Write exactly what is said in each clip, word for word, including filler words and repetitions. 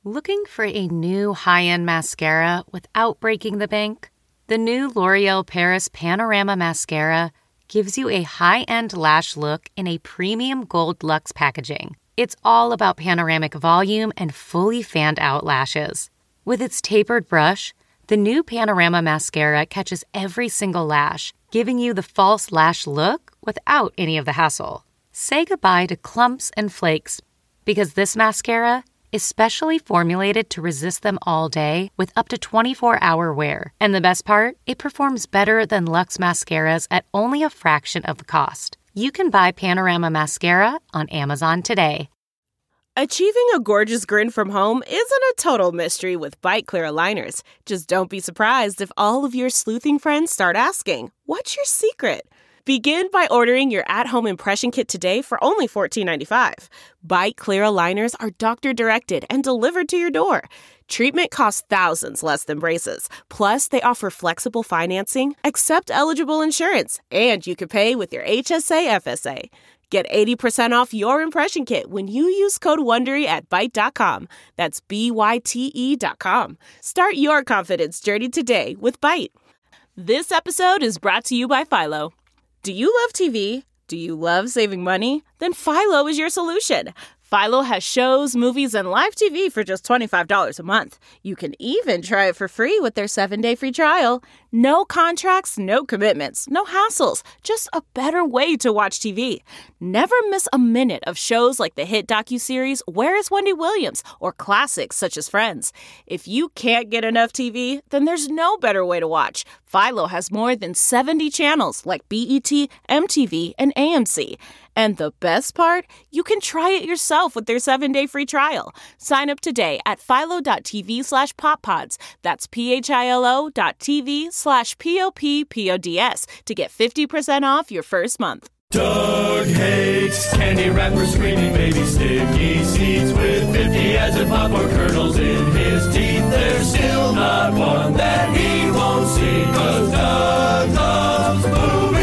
Looking for a new high-end mascara without breaking the bank? The new L'Oreal Paris Panorama Mascara gives you a high-end lash look in a premium gold luxe packaging. It's all about panoramic volume and fully fanned-out lashes. With its tapered brush, the new Panorama Mascara catches every single lash, giving you the false lash look without any of the hassle. Say goodbye to clumps and flakes, because this mascara is specially formulated to resist them all day with up to twenty-four hour wear. And the best part? It performs better than Luxe mascaras at only a fraction of the cost. You can buy Panorama Mascara on Amazon today. Achieving a gorgeous grin from home isn't a total mystery with Byte Clear aligners. Just don't be surprised if all of your sleuthing friends start asking, "What's your secret?" Begin by ordering your at-home impression kit today for only fourteen ninety-five. Byte Clear aligners are doctor-directed and delivered to your door. Treatment costs thousands less than braces. Plus, they offer flexible financing, accept eligible insurance, and you can pay with your H S A F S A. Get eighty percent off your impression kit when you use code WONDERY at byte dot com. That's B Y T E dot com. Start your confidence journey today with Byte. This episode is brought to you by Philo. Do you love T V? Do you love saving money? Then Philo is your solution. Philo has shows, movies, and live T V for just twenty-five dollars a month. You can even try it for free with their seven-day free trial. No contracts, no commitments, no hassles. Just a better way to watch T V. Never miss a minute of shows like the hit docuseries Where is Wendy Williams? Or classics such as Friends. If you can't get enough T V, then there's no better way to watch. Philo has more than seventy channels like B E T, M T V, and A M C. And the best part? You can try it yourself with their seven-day free trial. Sign up today at philo.tv slash poppods. That's P-H-I-L-O dot TV slash P-O-P-P-O-D-S to get fifty percent off your first month. Doug hates candy wrappers, screaming baby sticky seeds with fifty as in popcorn kernels in his teeth. There's still not one that he won't see, 'cause Doug loves movies.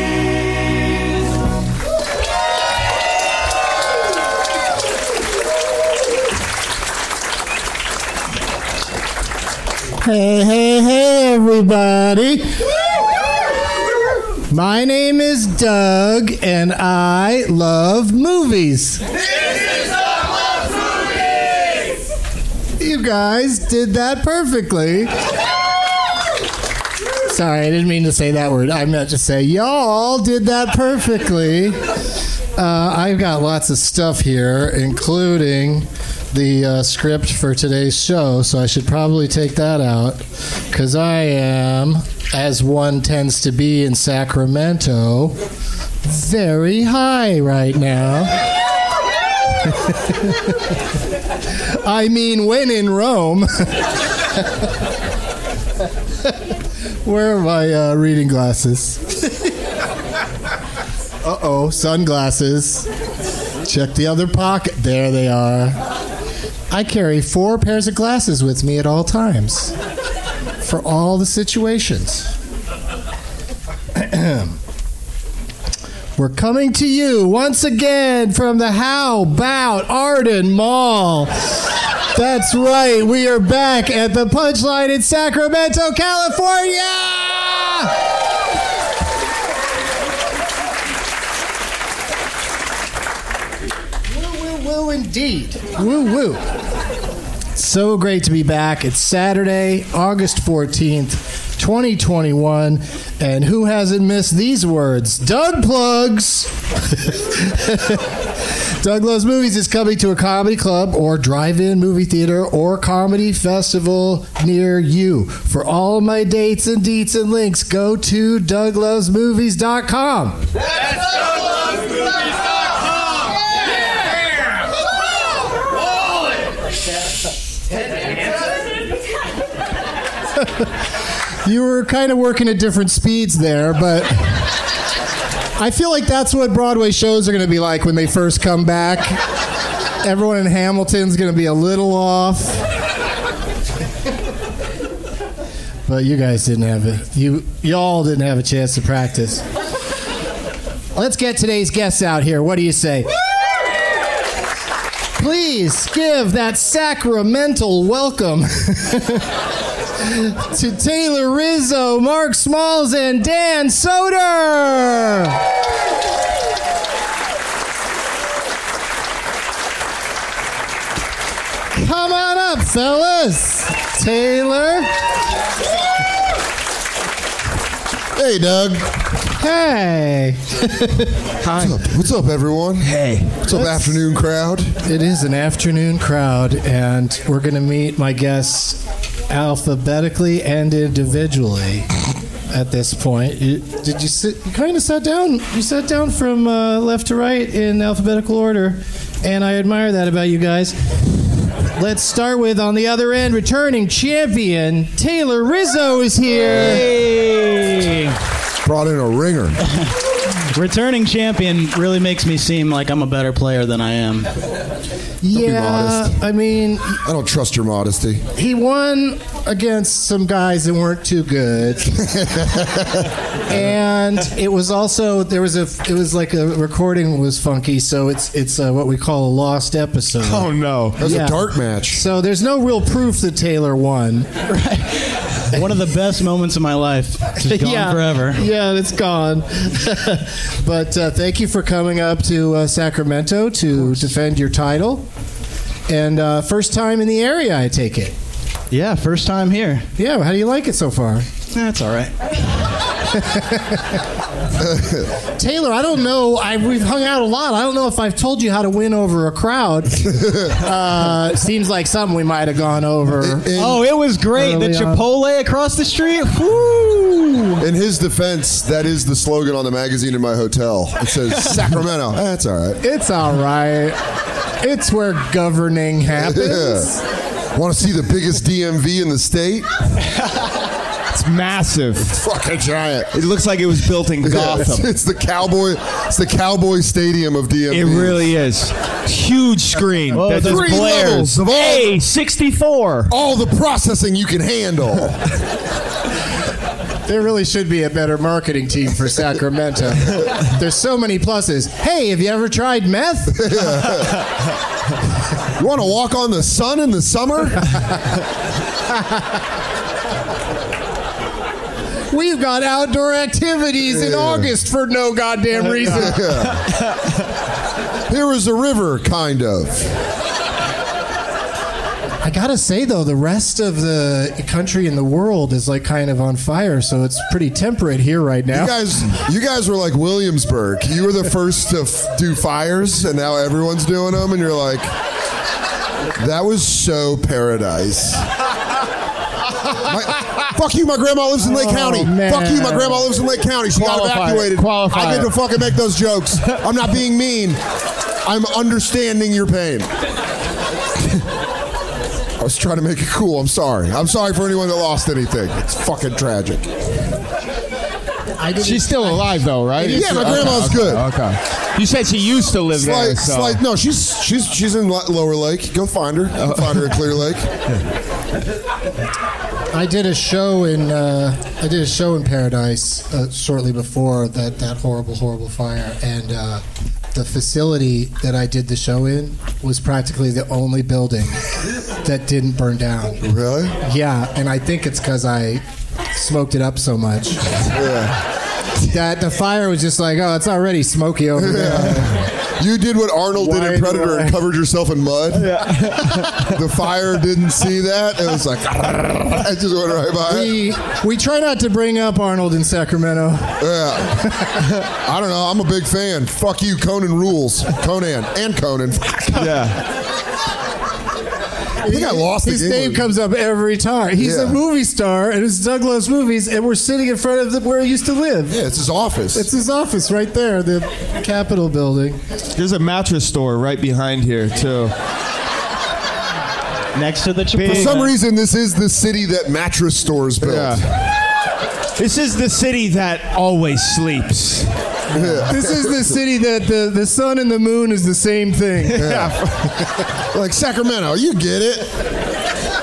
Hey, hey, hey, everybody. My name is Doug, and I love movies. This is Doug Loves Movies! You guys did that perfectly. Sorry, I didn't mean to say that word. I meant to say, y'all did that perfectly. Uh, I've got lots of stuff here, including the uh, script for today's show, so I should probably take that out, because I am, as one tends to be in Sacramento, very high right now. I mean, when in Rome. Where are my uh, reading glasses? Uh-oh, sunglasses. Check the other pocket. There they are. I carry four pairs of glasses with me at all times for all the situations. We're coming to you once again from the How About Arden Mall. That's right, we are back at the Punchline in Sacramento, California! Woo, woo, woo, indeed. Woo, woo. So great to be back. It's Saturday, August fourteenth, twenty twenty-one. And who hasn't missed these words? Doug Plugs! Doug Loves Movies is coming to a comedy club or drive-in movie theater or comedy festival near you. For all my dates and deets and links, go to doug loves movies dot com. That's doug loves movies dot com! Yeah! Wallet! You were kind of working at different speeds there, but I feel like that's what Broadway shows are going to be like when they first come back. Everyone in Hamilton's going to be a little off. But you guys didn't have it. You y'all didn't have a chance to practice. Let's get today's guests out here. What do you say? Please give that sacramental welcome to Taylor Rizzo, Mark Smalls, and Dan Soder. Come on up, fellas. Taylor. Hey, Doug. Hey. Hi. What's up? What's up, everyone? Hey. What's up, afternoon crowd? It is an afternoon crowd, and we're going to meet my guests alphabetically and individually at this point. You, did you sit? You kind of sat down. You sat down from uh, left to right in alphabetical order, and I admire that about you guys. Let's start with, on the other end, returning champion, Taylor Rizzo is here. Hey. Brought in a ringer. Returning champion really makes me seem like I'm a better player than I am. Yeah, modest. I mean, I don't trust your modesty. he won against some guys that weren't too good. And it was also, there was a, it was like a recording was funky, so it's it's uh, what we call a lost episode. Oh, no. That's Yeah. a dark match. So there's no real proof that Taylor won. One of the best moments of my life. Just gone yeah, forever. Yeah, it's gone. But uh, thank you for coming up to uh, Sacramento to defend your title. And uh, first time in the area, I take it. Yeah, first time here. Yeah, how do you like it so far? That's all right. Taylor, I don't know. I, we've hung out a lot. I don't know if I've told you how to win over a crowd. uh, seems like something we might have gone over. In, in, Oh, it was great. The Early on. Chipotle across the street. Woo! in his defense, that is the slogan on the magazine in my hotel. It says Sacramento. That's all right. It's all right. It's where governing happens. Yeah. Want to see the biggest D M V in the state? It's massive. Fucking giant. It looks like it was built in Yeah, it's, Gotham. it's the cowboy. It's the cowboy stadium of D M V. It really is. Huge screen. Whoa, that there's just Three blares. levels of all, A sixty-four. all the processing you can handle. There really should be a better marketing team for Sacramento. There's so many pluses. Hey, have you ever tried meth? You want to walk on the sun in the summer? We've got outdoor activities in Yeah. August for no goddamn reason. Here is a river, kind of. I gotta say though, the rest of the country and the world is like kind of on fire, so it's pretty temperate here right now. You guys, you guys were like Williamsburg. You were the first to f- do fires, and now everyone's doing them, and you're like, that was so paradise. My, fuck you, my grandma lives in Lake Oh, County. man. Fuck you, my grandma lives in Lake County. She got Qualify it. evacuated. Qualify I get it. to fucking make those jokes. I'm not being mean. I'm understanding your pain. I was trying to make it cool. I'm sorry. I'm sorry for anyone that lost anything. It's fucking tragic. I didn't- She's still alive, though, right? Yeah, my grandma's okay, good. Okay. You said she used to live there. Slight, So. slight, no, she's she's she's in Lo- Lower Lake. Go find her. Go find her in Clear Lake. I did a show in uh, I did a show in Paradise uh, shortly before that, that horrible horrible fire, and uh, the facility that I did the show in was practically the only building that didn't burn down. Really? Yeah, and I think it's because I smoked it up so much Yeah. that the fire was just like, oh, it's already smoky over there. You did what Arnold did in Wide Predator and away. covered yourself in mud. The fire didn't see that. It was like, I just went right by it. We we try not to bring up Arnold in Sacramento. Yeah. I don't know. I'm a big fan. Fuck you, Conan rules. Conan and Conan. Yeah. I think I lost the His game name with- comes up every time. He's Yeah. a movie star, and it's Douglas Movies, and we're sitting in front of the, where he used to live. Yeah, it's his office. It's his office right there, the Capitol building. There's a mattress store right behind here, too. Next to the For Chipotle. some reason, this is the city that mattress stores built. Yeah. This is the city that always sleeps. This is the city that the, the sun and the moon is the same thing. Like Sacramento, you get it.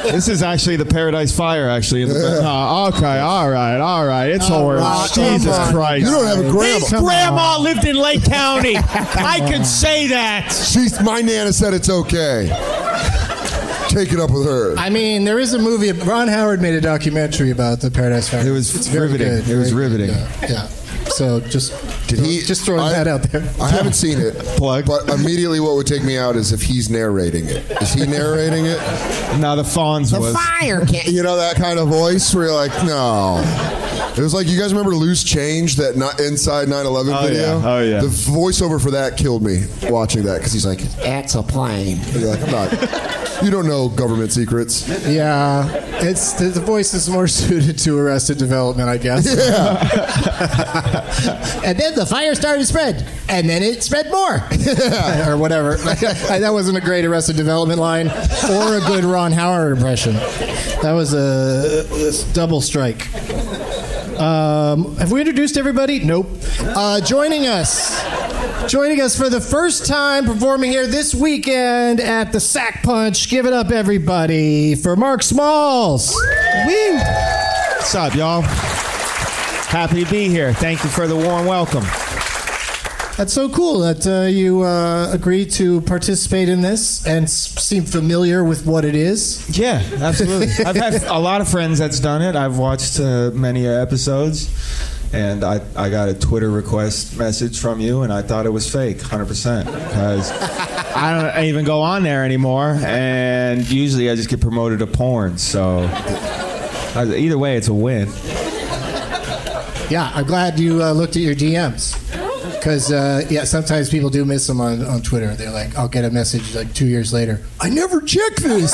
This is actually the Paradise Fire, actually. In the oh, okay, all right, all right. It's Oh, horrible. wow, Jesus come on. Christ. You don't have a grandma. His grandma lived in Lake County. I could say that. She's, my Nana said it's okay. Take it up with her. I mean, there is a movie. Ron Howard made a documentary about the Paradise Fire. It was It's very riveting. good, It was very good, riveting. Yeah. yeah. So just Did he? just throwing I, that out there. I haven't seen it. Plug. But immediately, what would take me out is if he's narrating it. Is he narrating it? Now the Fonz was. Fire can't. You know that kind of voice where you're like, no. It was like, you guys remember Loose Change, that not Inside nine eleven Oh, video? yeah. Oh, yeah. The voiceover for that killed me watching that because he's like, that's a plane. And you're like, I'm not. You don't know government secrets. Yeah, it's the, the voice is more suited to Arrested Development, I guess. Yeah. And then the fire started to spread, and then it spread more, or whatever. That wasn't a great Arrested Development line, or a good Ron Howard impression. That was a, a double strike. Um, have we introduced everybody? Nope. Uh, joining us. Joining us for the first time performing here this weekend at the Sack Punch. Give it up, everybody, for Mark Smalls. Woo. What's up, y'all? Happy to be here. Thank you for the warm welcome. That's so cool that uh, you uh, agreed to participate in this and s- seem familiar with what it is. Yeah, absolutely. I've had a lot of friends that's done it. I've watched uh, many episodes, and I, I got a Twitter request message from you, and I thought it was fake, one hundred percent, because I don't even go on there anymore, and usually I just get promoted to porn, so I, either way, it's a win. Yeah, I'm glad you uh, looked at your D Ms. Because, uh, yeah, sometimes people do miss them on, on Twitter. They're like, I'll get a message like two years later. I never checked this.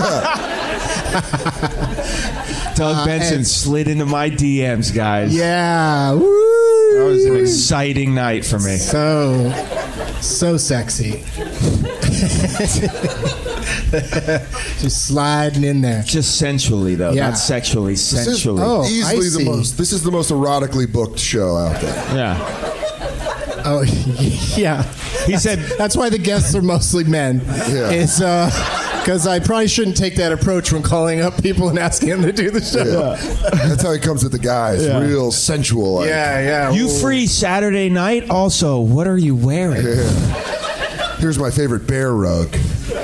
Doug Uh, Benson and- slid into my D Ms, guys. Yeah. That Woo! was an exciting night for me. So, so sexy. Just sliding in there. Just sensually, though, Yeah. not sexually, This is sensually. Oh, I easily the see. most. This is the most erotically booked show out there. Yeah. Oh, yeah. He said, That's why the guests are mostly men. Yeah. It's because I probably shouldn't take that approach when calling up people and asking them to do the show. Yeah. That's how he comes at the guys. Yeah. Real sensual. Like. Yeah, yeah. you Ooh. free Saturday night? Also, what are you wearing? Yeah. Here's my favorite bear rug.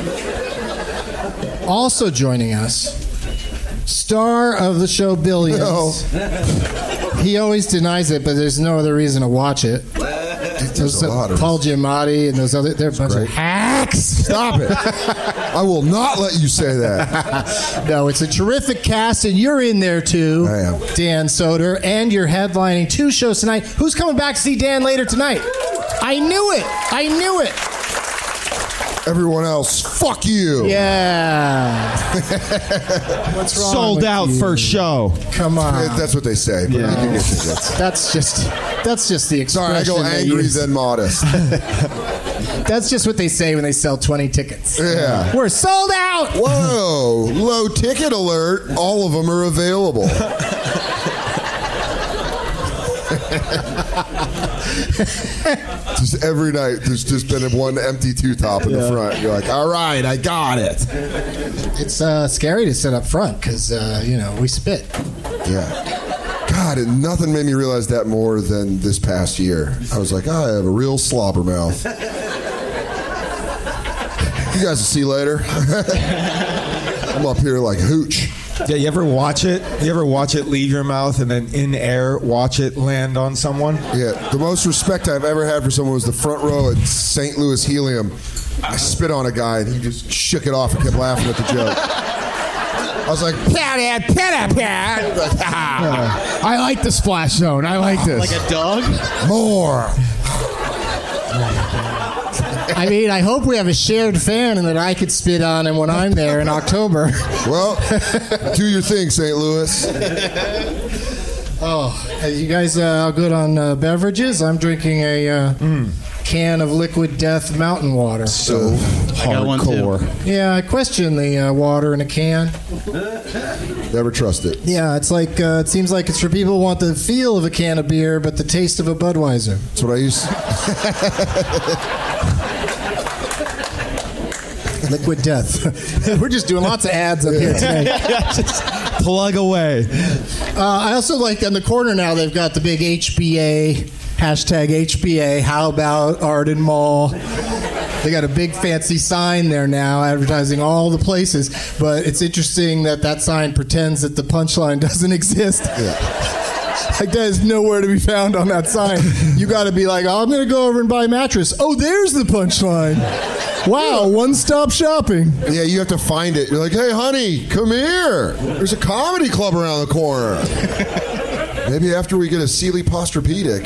Also joining us, star of the show Billions. No. He always denies it, but there's no other reason to watch it. There's a lot of Paul Giamatti and those other, they're a bunch great. of hacks. Stop it. I will not let you say that. No, it's a terrific cast, and you're in there too. I am. Dan Soder, and you're headlining two shows tonight. Who's coming back to see Dan later tonight? I knew it. I knew it. Everyone else, fuck you. Yeah. What's wrong Sold with out you? first show. Come on. Yeah, That's what they say. But Yeah. you can get tickets. That's just that's just the Sorry, I expression. go they angry use. then modest. That's just what they say when they sell twenty tickets. Yeah. We're sold out. Whoa, low ticket alert. All of them are available. Just every night, there's just been one empty two top in the front. You're like, all right, I got it. It's uh, scary to sit up front because uh, you know we spit. Yeah. God, and nothing made me realize that more than this past year. I was like, I have a real slobber mouth. You guys will see later. I'm up here like hooch. Yeah, you ever watch it? You ever watch it leave your mouth and then in air watch it land on someone? Yeah, the most respect I've ever had for someone was the front row at Saint Louis Helium. I spit on a guy and he just shook it off and kept laughing at the joke. I was like, pat it, pat it, pat. Like, ah. I like the splash zone. I like this. Like a dog? More. I mean, I hope we have a shared fan and that I could spit on him when I'm there in October. Well, do your thing, Saint Louis. Oh, are you guys uh, all good on uh, beverages? I'm drinking a uh, Mm. can of Liquid Death mountain water. So got one, too. hardcore. Yeah, I question the uh, water in a can. Never trust it. Yeah, it's like uh, it seems like it's for people who want the feel of a can of beer, but the taste of a Budweiser. That's what I used. Liquid Death. We're just doing lots of ads up here today. Just plug away. Uh, I also like in the corner now they've got the big H B A, hashtag H B A, how about Arden Mall. They got a big fancy sign there now advertising all the places, but it's interesting that that sign pretends that the punchline doesn't exist. Yeah. Like, that is nowhere to be found on that sign. You got to be like, oh, I'm going to go over and buy a mattress. Oh, there's the punchline. Wow, one-stop shopping. Yeah, you have to find it. You're like, hey, honey, come here. There's a comedy club around the corner. Maybe after we get a Sealy Posturepedic.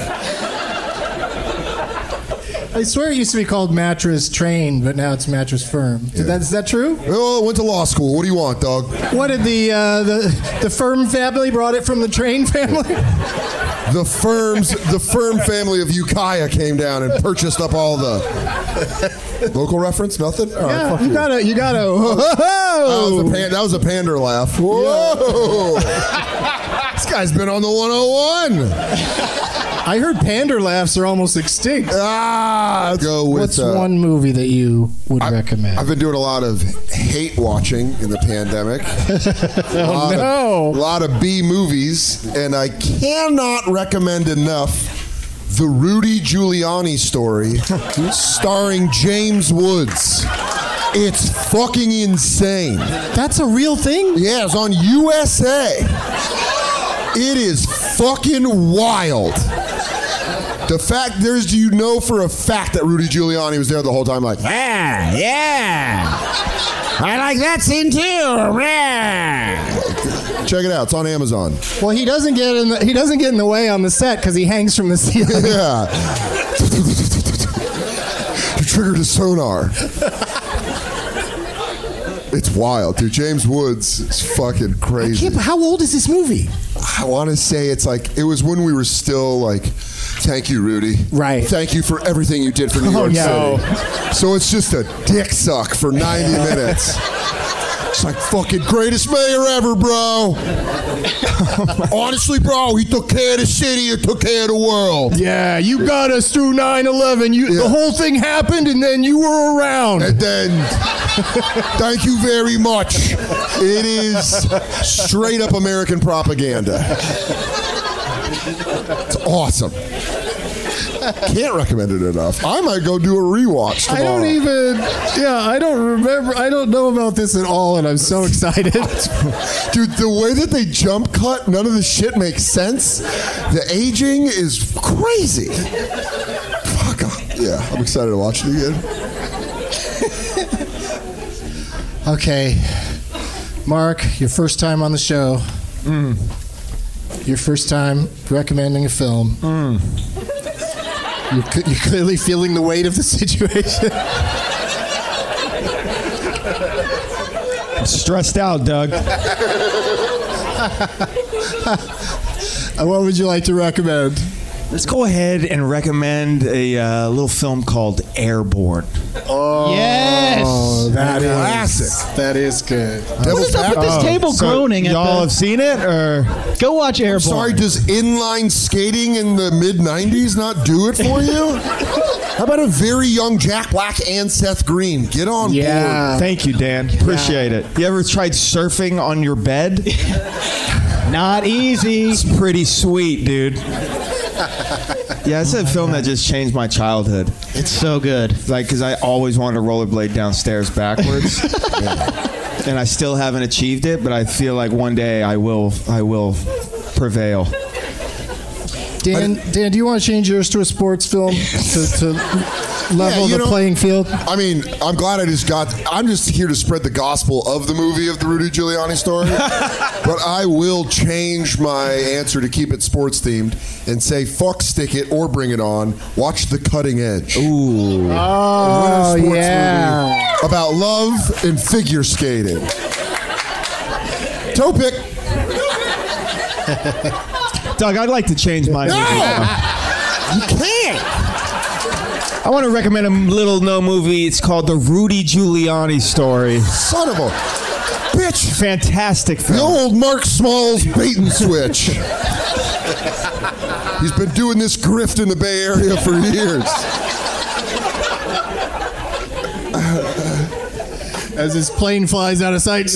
I swear it used to be called Mattress Train, but now it's Mattress Firm. Yeah. That, is that true? Oh, I went to law school. What do you want, dog? What did the uh, the the Firm family brought it from the Train family? The firms, the Firm family of Ukiah came down and purchased up all the local reference. Nothing. All right, Yeah, fuck you you. gotta, you gotta. Whoa. That was a pan, that was a pander laugh. Whoa! This guy's been on the one oh one. I heard pander laughs are almost extinct. Ah, let's go with. What's uh, one movie that you would I- recommend? I've been doing a lot of hate watching in the pandemic. a lot no. Of, a lot of B movies, and I cannot recommend enough the Rudy Giuliani story starring James Woods. It's fucking insane. That's a real thing? Yeah, it's on U S A. It is fucking wild. The fact there's, you know for a fact that Rudy Giuliani was there the whole time, like, Yeah, yeah. I like that scene too. Yeah. check it out. It's on Amazon. Well, he doesn't get in the, he doesn't get in the way on the set because he hangs from the ceiling. Yeah. You triggered a sonar. It's wild, dude. James Woods is fucking crazy. How old is this movie? I want to say it's like, it was when we were still like, thank you, Rudy. Right. Thank you for everything you did for New Oh, York yeah. City. So it's just a dick suck for ninety minutes. It's like, fucking greatest mayor ever, bro. Honestly, bro, he took care of the city and took care of the world. Yeah, you got us through nine eleven. You, Yeah. The whole thing happened, and then you were around. And then, thank you very much. It is straight up American propaganda. It's awesome. Can't recommend it enough. I might go do a rewatch I tomorrow. don't even, yeah, I don't remember, I don't know about this at all, and I'm so excited. Dude, the way that they jump cut, none of the shit makes sense. The aging is crazy. Fuck off. Yeah, I'm excited to watch it again. Okay, Mark, your first time on the show. Mm. Your first time recommending a film. Mm. You're, cl- you're clearly feeling the weight of the situation. I'm stressed out, Doug. Uh, what would you like to recommend? Let's go ahead and recommend a uh, little film called Airborne. Oh, Yes! that is Classic. That is good. What is up with this Oh, table so groaning? At y'all the, have seen it, or go watch Airborne. Sorry, does inline skating in the mid nineties not do it for you? How about a very young Jack Black and Seth Green? Get on Yeah. board. Thank you, Dan. Appreciate it. You ever tried surfing on your bed? Not easy. It's pretty sweet, dude. Yeah, it's a film that just changed my childhood. It's so good. Like, because I always wanted to rollerblade downstairs backwards, and I still haven't achieved it. But I feel like one day I will. I will prevail. Dan, Dan, do you want to change yours to a sports film to, to level Yeah, you the know- playing field? I mean, I'm glad I just got. I'm just here to spread the gospel of the movie of the Rudy Giuliani story. But I will change my answer to keep it sports themed and say fuck Stick It or Bring It On. Watch The Cutting Edge. Ooh. Oh, Sports yeah. movie about love and figure skating. Toe pick. Doug, I'd like to change my movie. You can't. I want to recommend a little no movie. It's called The Rudy Giuliani Story. Son of a bitch. Fantastic The film. old Mark Smalls bait and switch. He's been doing this grift in the Bay Area for years. As his plane flies out of sight.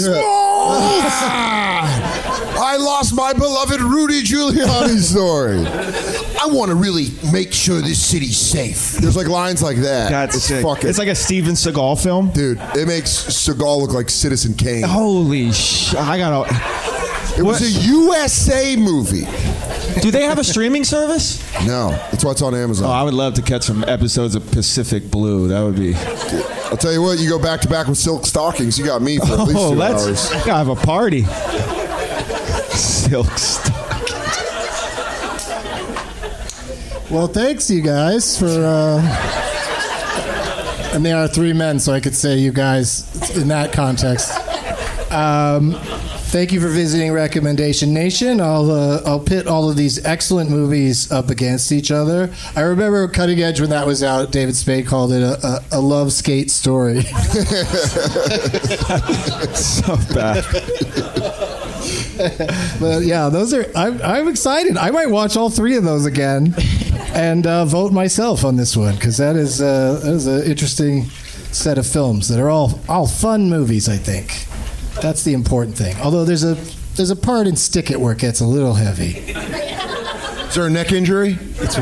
I lost my beloved Rudy Giuliani story. I want to really make sure this city's safe. There's like lines like that. That's it's sick. fucking, It's like a Steven Seagal film. dude. It makes Seagal look like Citizen Kane. Holy sh! I gotta. It was a U S A movie. Do they have a streaming service? No, that's why it's on Amazon. Oh, I would love to catch some episodes of Pacific Blue. That would be. I'll tell you what. You go back to back with Silk Stockings. You got me for at least Oh, two let's hours. gotta have a party. Silk Stockings. Well, thanks, you guys, for. Uh, and they are three men, so I could say you guys in that context. Um, thank you for visiting Recommendation Nation. I'll uh, I'll pit all of these excellent movies up against each other. I remember Cutting Edge when that was out. David Spade called it a, a, a love skate story. So bad. But yeah, those are. I'm, I'm excited. I might watch all three of those again, and uh, vote myself on this one because that is uh, that is an interesting set of films that are all all fun movies. I think that's the important thing. Although there's a there's a part in Stick It where it gets a little heavy. Is there a neck injury?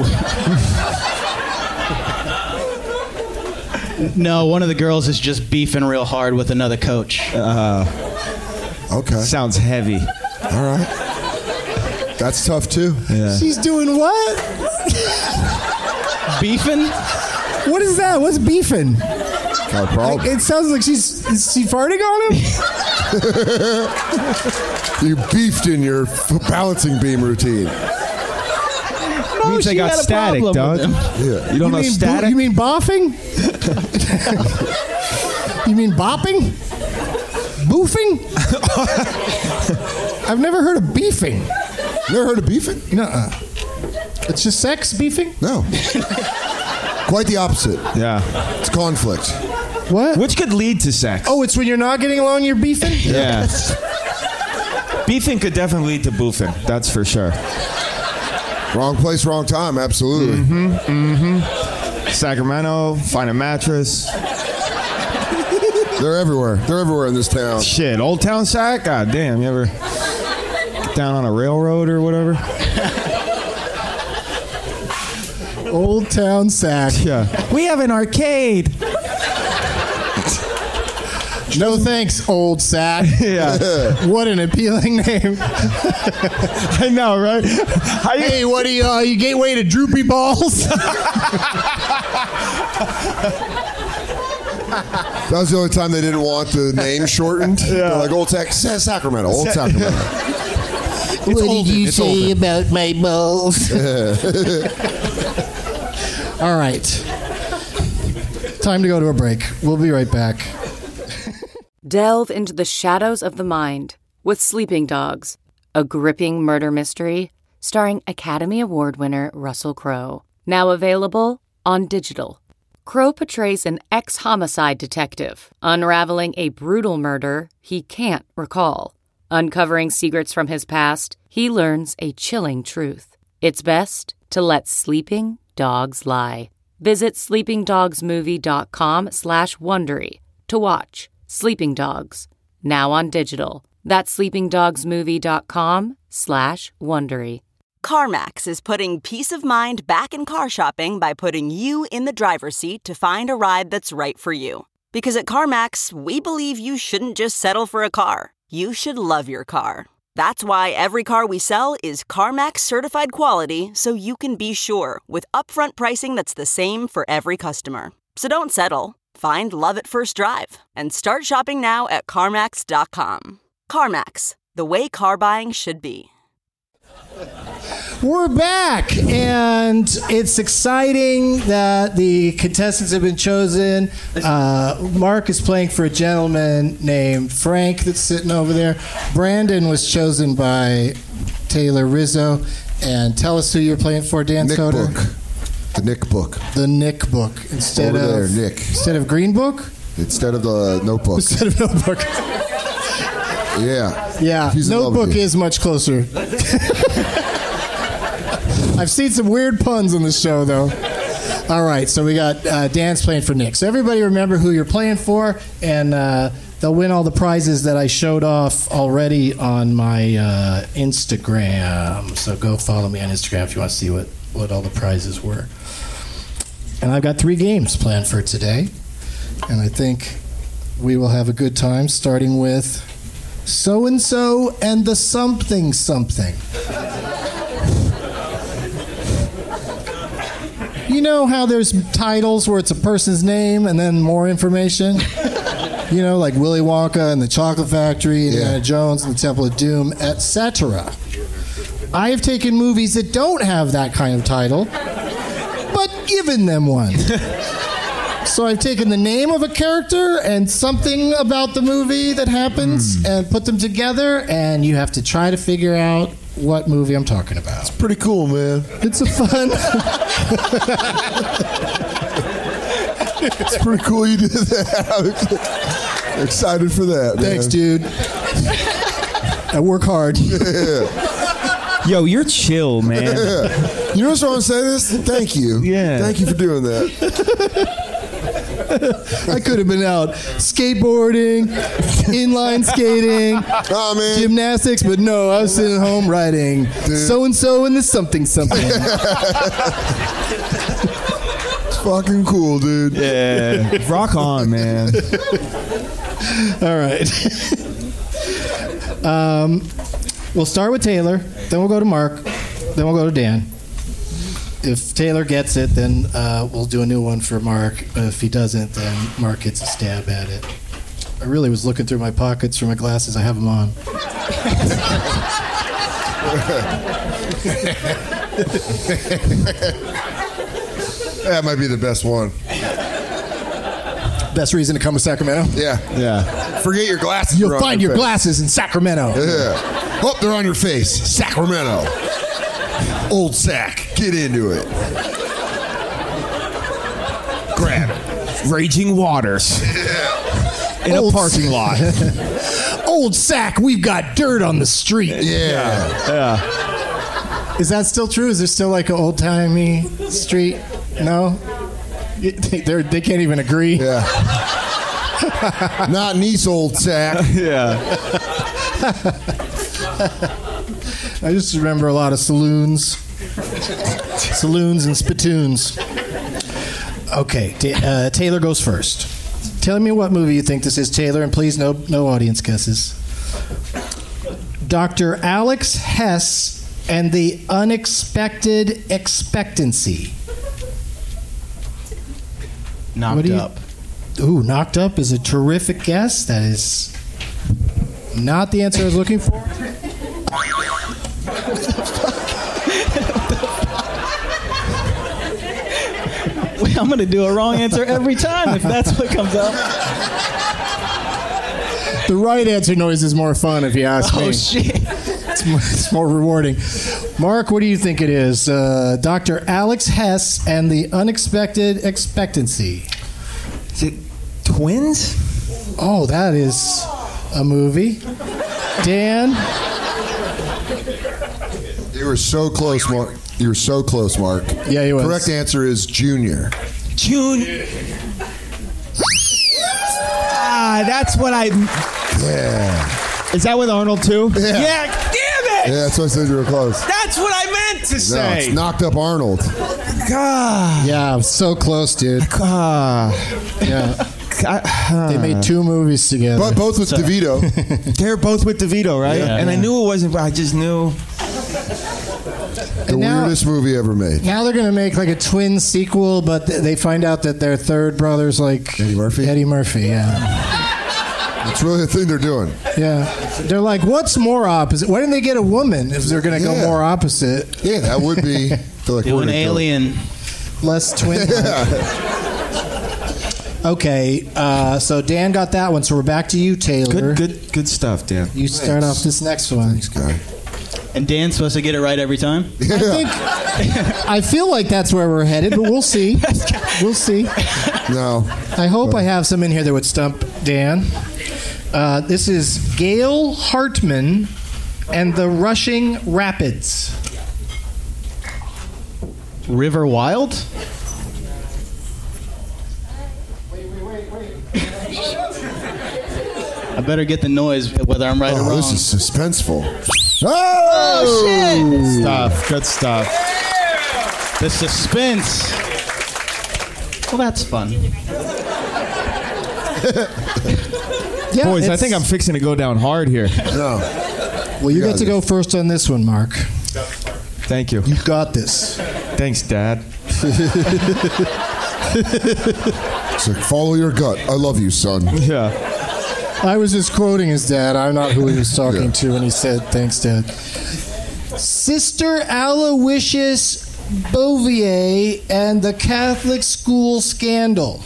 No, one of the girls is just beefing real hard with another coach. Uh, Okay. sounds heavy. All right. That's tough too. Yeah. She's doing what? Beefing? What is that? What's beefing? Got a problem. It sounds like she's is she farting on him. You beefed in your f- balancing beam routine. No, Means they she got had a static, problem dog. with him. Yeah. You don't You know mean bo- static? you mean boffing? You mean bopping? Boofing? I've never heard of beefing. Never heard of beefing? Nuh-uh. It's just sex beefing? No. Quite the opposite. Yeah. It's conflict. What? Which could lead to sex. Oh, it's when you're not getting along, you're beefing? Yeah. Beefing could definitely lead to boofing. That's for sure. Wrong place, wrong time. Absolutely. Mm-hmm. Mm-hmm. Sacramento, find a mattress. They're everywhere. They're everywhere in this town. Shit, Old Town Sac? God damn, you ever get down on a railroad or whatever? Old Town Sac. Yeah. We have an arcade. No thanks, Old Sac. Yeah. What an appealing name. I know, right? How you- Hey, what are you, uh, you gateway to Droopy Balls? That was the only time they didn't want the name shortened. Yeah. They're like Old Sac- Sacramento. Old Sacramento. What did you It's say open. about my balls? All right. Time to go to a break. We'll be right back. Delve into the shadows of the mind with Sleeping Dogs, a gripping murder mystery starring Academy Award winner Russell Crowe. Now available on digital. Crowe portrays an ex-homicide detective unraveling a brutal murder he can't recall. Uncovering secrets from his past, he learns a chilling truth. It's best to let sleeping dogs lie. Visit sleepingdogsmovie.com slash Wondery to watch Sleeping Dogs, now on digital. That's sleepingdogsmovie.com slash Wondery. CarMax is putting peace of mind back in car shopping by putting you in the driver's seat to find a ride that's right for you. Because at CarMax, we believe you shouldn't just settle for a car. You should love your car. That's why every car we sell is CarMax certified quality, so you can be sure with upfront pricing that's the same for every customer. So don't settle. Find love at first drive and start shopping now at CarMax dot com. CarMax, the way car buying should be. We're back, and it's exciting that the contestants have been chosen. Uh, Mark is playing for a gentleman named Frank that's sitting over there. Brandon was chosen by Taylor Rizzo. And tell us who you're playing for, Dan Nick Scoter. Book. The Nick Book. The Nick Book. Instead Over of there, Nick. Instead of Green Book? Instead of the Notebook. Instead of Notebook. Yeah. Yeah, He's in love with Notebook you. is much closer. I've seen some weird puns on the show, though. All right, so we got uh, Dan's playing for Nick. So everybody remember who you're playing for, and uh, they'll win all the prizes that I showed off already on my uh, Instagram. So go follow me on Instagram if you want to see what, what all the prizes were. And I've got three games planned for today. And I think we will have a good time, starting with So-and-so and the something something. You know how there's titles where it's a person's name and then more information? You know, like Willy Wonka and the Chocolate Factory, Indiana yeah. Jones and the Temple of Doom, et cetera. I have taken movies that don't have that kind of title, but given them one. So I've taken the name of a character and something about the movie that happens mm. and put them together, and you have to try to figure out what movie I'm talking about. It's pretty cool, man. It's a fun... It's pretty cool you did that. I'm excited for that, man. Thanks, dude. I work hard. Yeah. Yo, you're chill, man. Yeah. You know what's wrong with saying this? Thank you. Yeah. Thank you for doing that. I could have been out skateboarding, inline skating, oh, man. gymnastics, but no, I was sitting at home writing so-and-so and the something something. It's fucking cool, dude. Yeah. Rock on, man. All right. um, we'll start with Taylor, then we'll go to Mark, then we'll go to Dan. If Taylor gets it, then uh, we'll do a new one for Mark. If he doesn't, then Mark gets a stab at it. I really was looking through my pockets for my glasses. I have them on. That might be the best one. Best reason to come to Sacramento? Yeah. Yeah. Forget your glasses. You'll find your, your glasses in Sacramento. Yeah. Oh, they're on your face. Sacramento. Old Sac. Get into it. Grab it. Raging Waters. Yeah. In Old a parking lot. Old Sac, we've got dirt on the street. Yeah. Yeah. yeah. Is that still true? Is there still like an old-timey street? No? They're, they can't even agree. Yeah. Not Nice, Old Sac. Yeah. I just remember a lot of saloons. Saloons and spittoons. Okay, ta- uh, Taylor goes first. Tell me what movie you think this is, Taylor, and please no no audience guesses. Doctor Alex Hess and the Unexpected Expectancy. Knocked you, Up. Ooh, Knocked Up is a terrific guess. That is not the answer I was looking for. I'm going to do a wrong answer every time if that's what comes up. The right answer noise is more fun if you ask me. Oh, shit. It's more, it's more rewarding. Mark, what do you think it is? Uh, Doctor Alex Hess and the Unexpected Expectancy. Is it Twins? Oh, that is a movie. Dan? You were so close, Mark. You were so close, Mark. Yeah, he was. Correct answer is Junior. Junior. Ah, that's what I... Yeah. Is that with Arnold, too? Yeah. Yeah, damn it! Yeah, that's why I said you were close. That's what I meant to No, say. it's Knocked Up Arnold. God. Yeah, so close, dude. Ah. Yeah. I, They made two movies together. But both with So- DeVito. They're both with DeVito, right? Yeah. and I Yeah. knew it wasn't, but I just knew. The And now- weirdest movie ever made. Now they're going to make like a twin sequel, but th- they find out that their third brother's like Eddie Murphy? Eddie Murphy, yeah. It's really the thing they're doing. Yeah. They're like, what's more opposite? Why didn't they get a woman if they're going to Yeah. go more opposite? Yeah, that would be. They're like, Do we're an gonna go- alien. Less twin. Okay, uh, so Dan got that one, so we're back to you, Taylor. Good, good, good stuff, Dan. You start Thanks. off this next one. Thanks, guy. And Dan's supposed to get it right every time? Yeah. I think I feel like that's where we're headed, but we'll see. We'll see. No. I hope I have some in here that would stump Dan. Uh, this is Gail Hartman and the Rushing Rapids. River Wild? better get the noise whether I'm right oh, or wrong. This is suspenseful. Oh, Oh, shit! Stuff. Good stuff. The suspense. Well, that's fun. Yeah, Boys, I it's- think I'm fixing to go down hard here. No. Well, you You get got to go this. first on this one, Mark. Thank you. You got this. Thanks, Dad. It's like, follow your gut. I love you, son. Yeah. I was just quoting his dad. I'm not who he was talking Yeah. to when he said, thanks, Dad. Sister Aloysius Bouvier and the Catholic school scandal.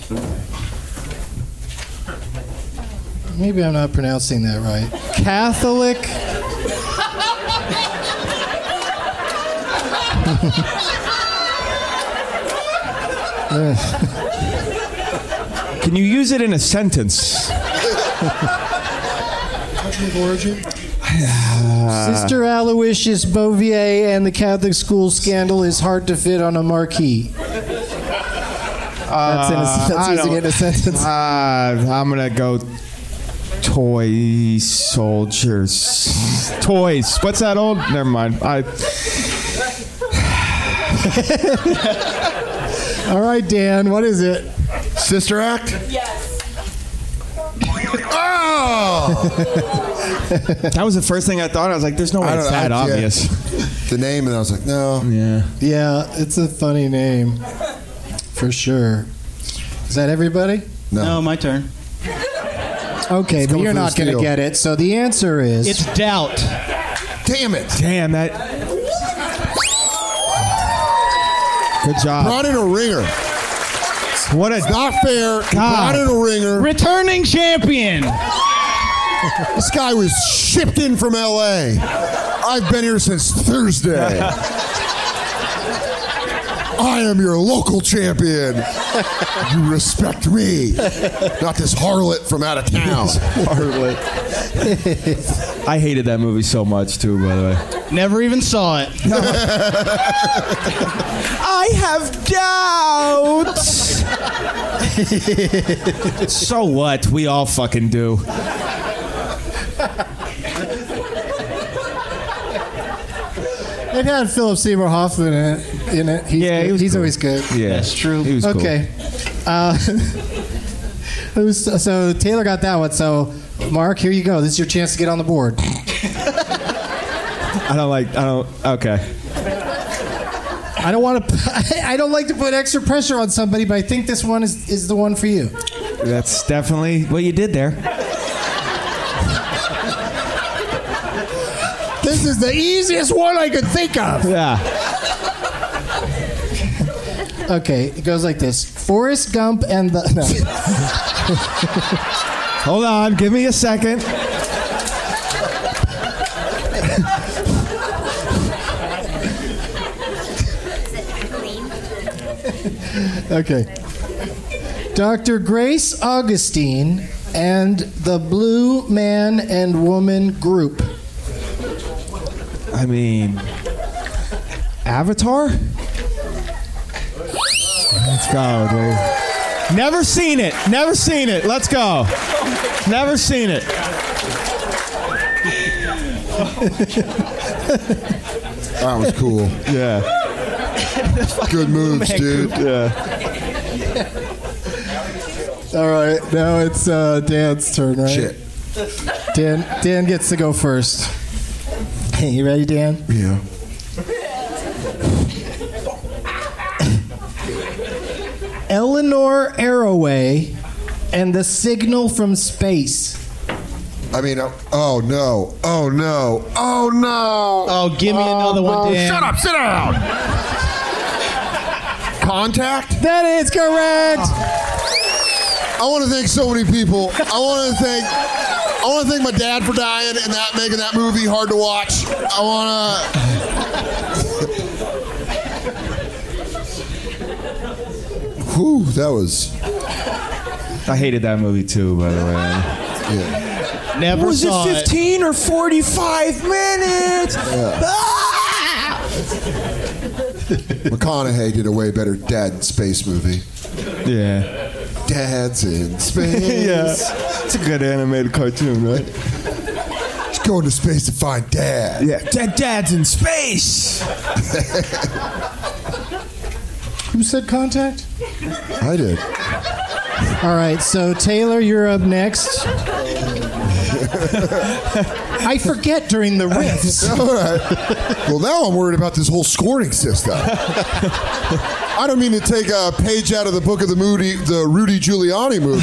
Maybe I'm not pronouncing that right. Catholic. Can you use it in a sentence? Country of origin? Sister Aloysius Bouvier and the Catholic school scandal is hard to fit on a marquee. That's, in a, that's I using don't- it in a sentence. Uh, I'm gonna go toy soldiers. Toys. What's that old? Never mind. I. All right, Dan, what is it? Sister Act? Yes. Oh! That was the first thing I thought. I was like, "There's no way I it's don't know, that I- yeah. obvious." The name, and I was like, no. Yeah. Yeah, it's a funny name. For sure. Is that everybody? No. No, my turn. Okay, but going you're for not the going to steal. get it. So the answer is It's doubt. Damn it. Damn that. Good job. Brought in a ringer. What a It's not fair. He God. brought in a ringer. Returning champion. This guy was shipped in from L A. I've been here since Thursday. I am your local champion. You respect me, not this harlot from out of town. harlot. I hated that movie so much too. By the way, Never even saw it. I have doubts. So what? We all fucking do. it had Philip Seymour Hoffman in it. In it. He's Yeah, good. he was he's cool. always good. Yeah, That's true. He was cool. Okay. Uh, who's, so Taylor got that one. So Mark, here you go. This is your chance to get on the board. I don't like. I don't. Okay. I don't want to. I don't like to put extra pressure on somebody, but I think this one is, is the one for you. That's definitely what you did there. This is the easiest one I could think of. Yeah. Okay, it goes like this: Forrest Gump and the. No. Hold on. Give me a second. Okay. Doctor Grace Augustine and the Blue Man and Woman Group. I mean, Avatar? Let's go, dude. Never seen it. Never seen it. Let's go. Never seen it. That was cool. Yeah. Good moves, dude. Yeah. All right, now it's uh, Dan's turn, right? Shit. Dan, Dan gets to go first. Hey, you ready, Dan? Yeah. Eleanor Arroway and the Signal from Space. I mean, uh, oh no. Oh no. Oh no. Oh, give me another one, Dan. Shut up. Sit down. Contact? That is correct. I want to thank so many people. I want to thank I want to thank my dad for dying and that making that movie hard to watch. I want to Whew, that was I hated that movie too, by the way. yeah. Never Was saw it fifteen or forty-five minutes? Ah! McConaughey did a way better Dead Space movie. Yeah. dads in space. Yeah, it's a good animated cartoon, right? Let's go into space to find dad. Yeah, dad, dad's in space. Who said Contact? I did. All right, so Taylor, you're up next. I forget during the riffs. All right. Well, now I'm worried about this whole scoring system. I don't mean to take a page out of the book of the Moody, the Rudy Giuliani movie.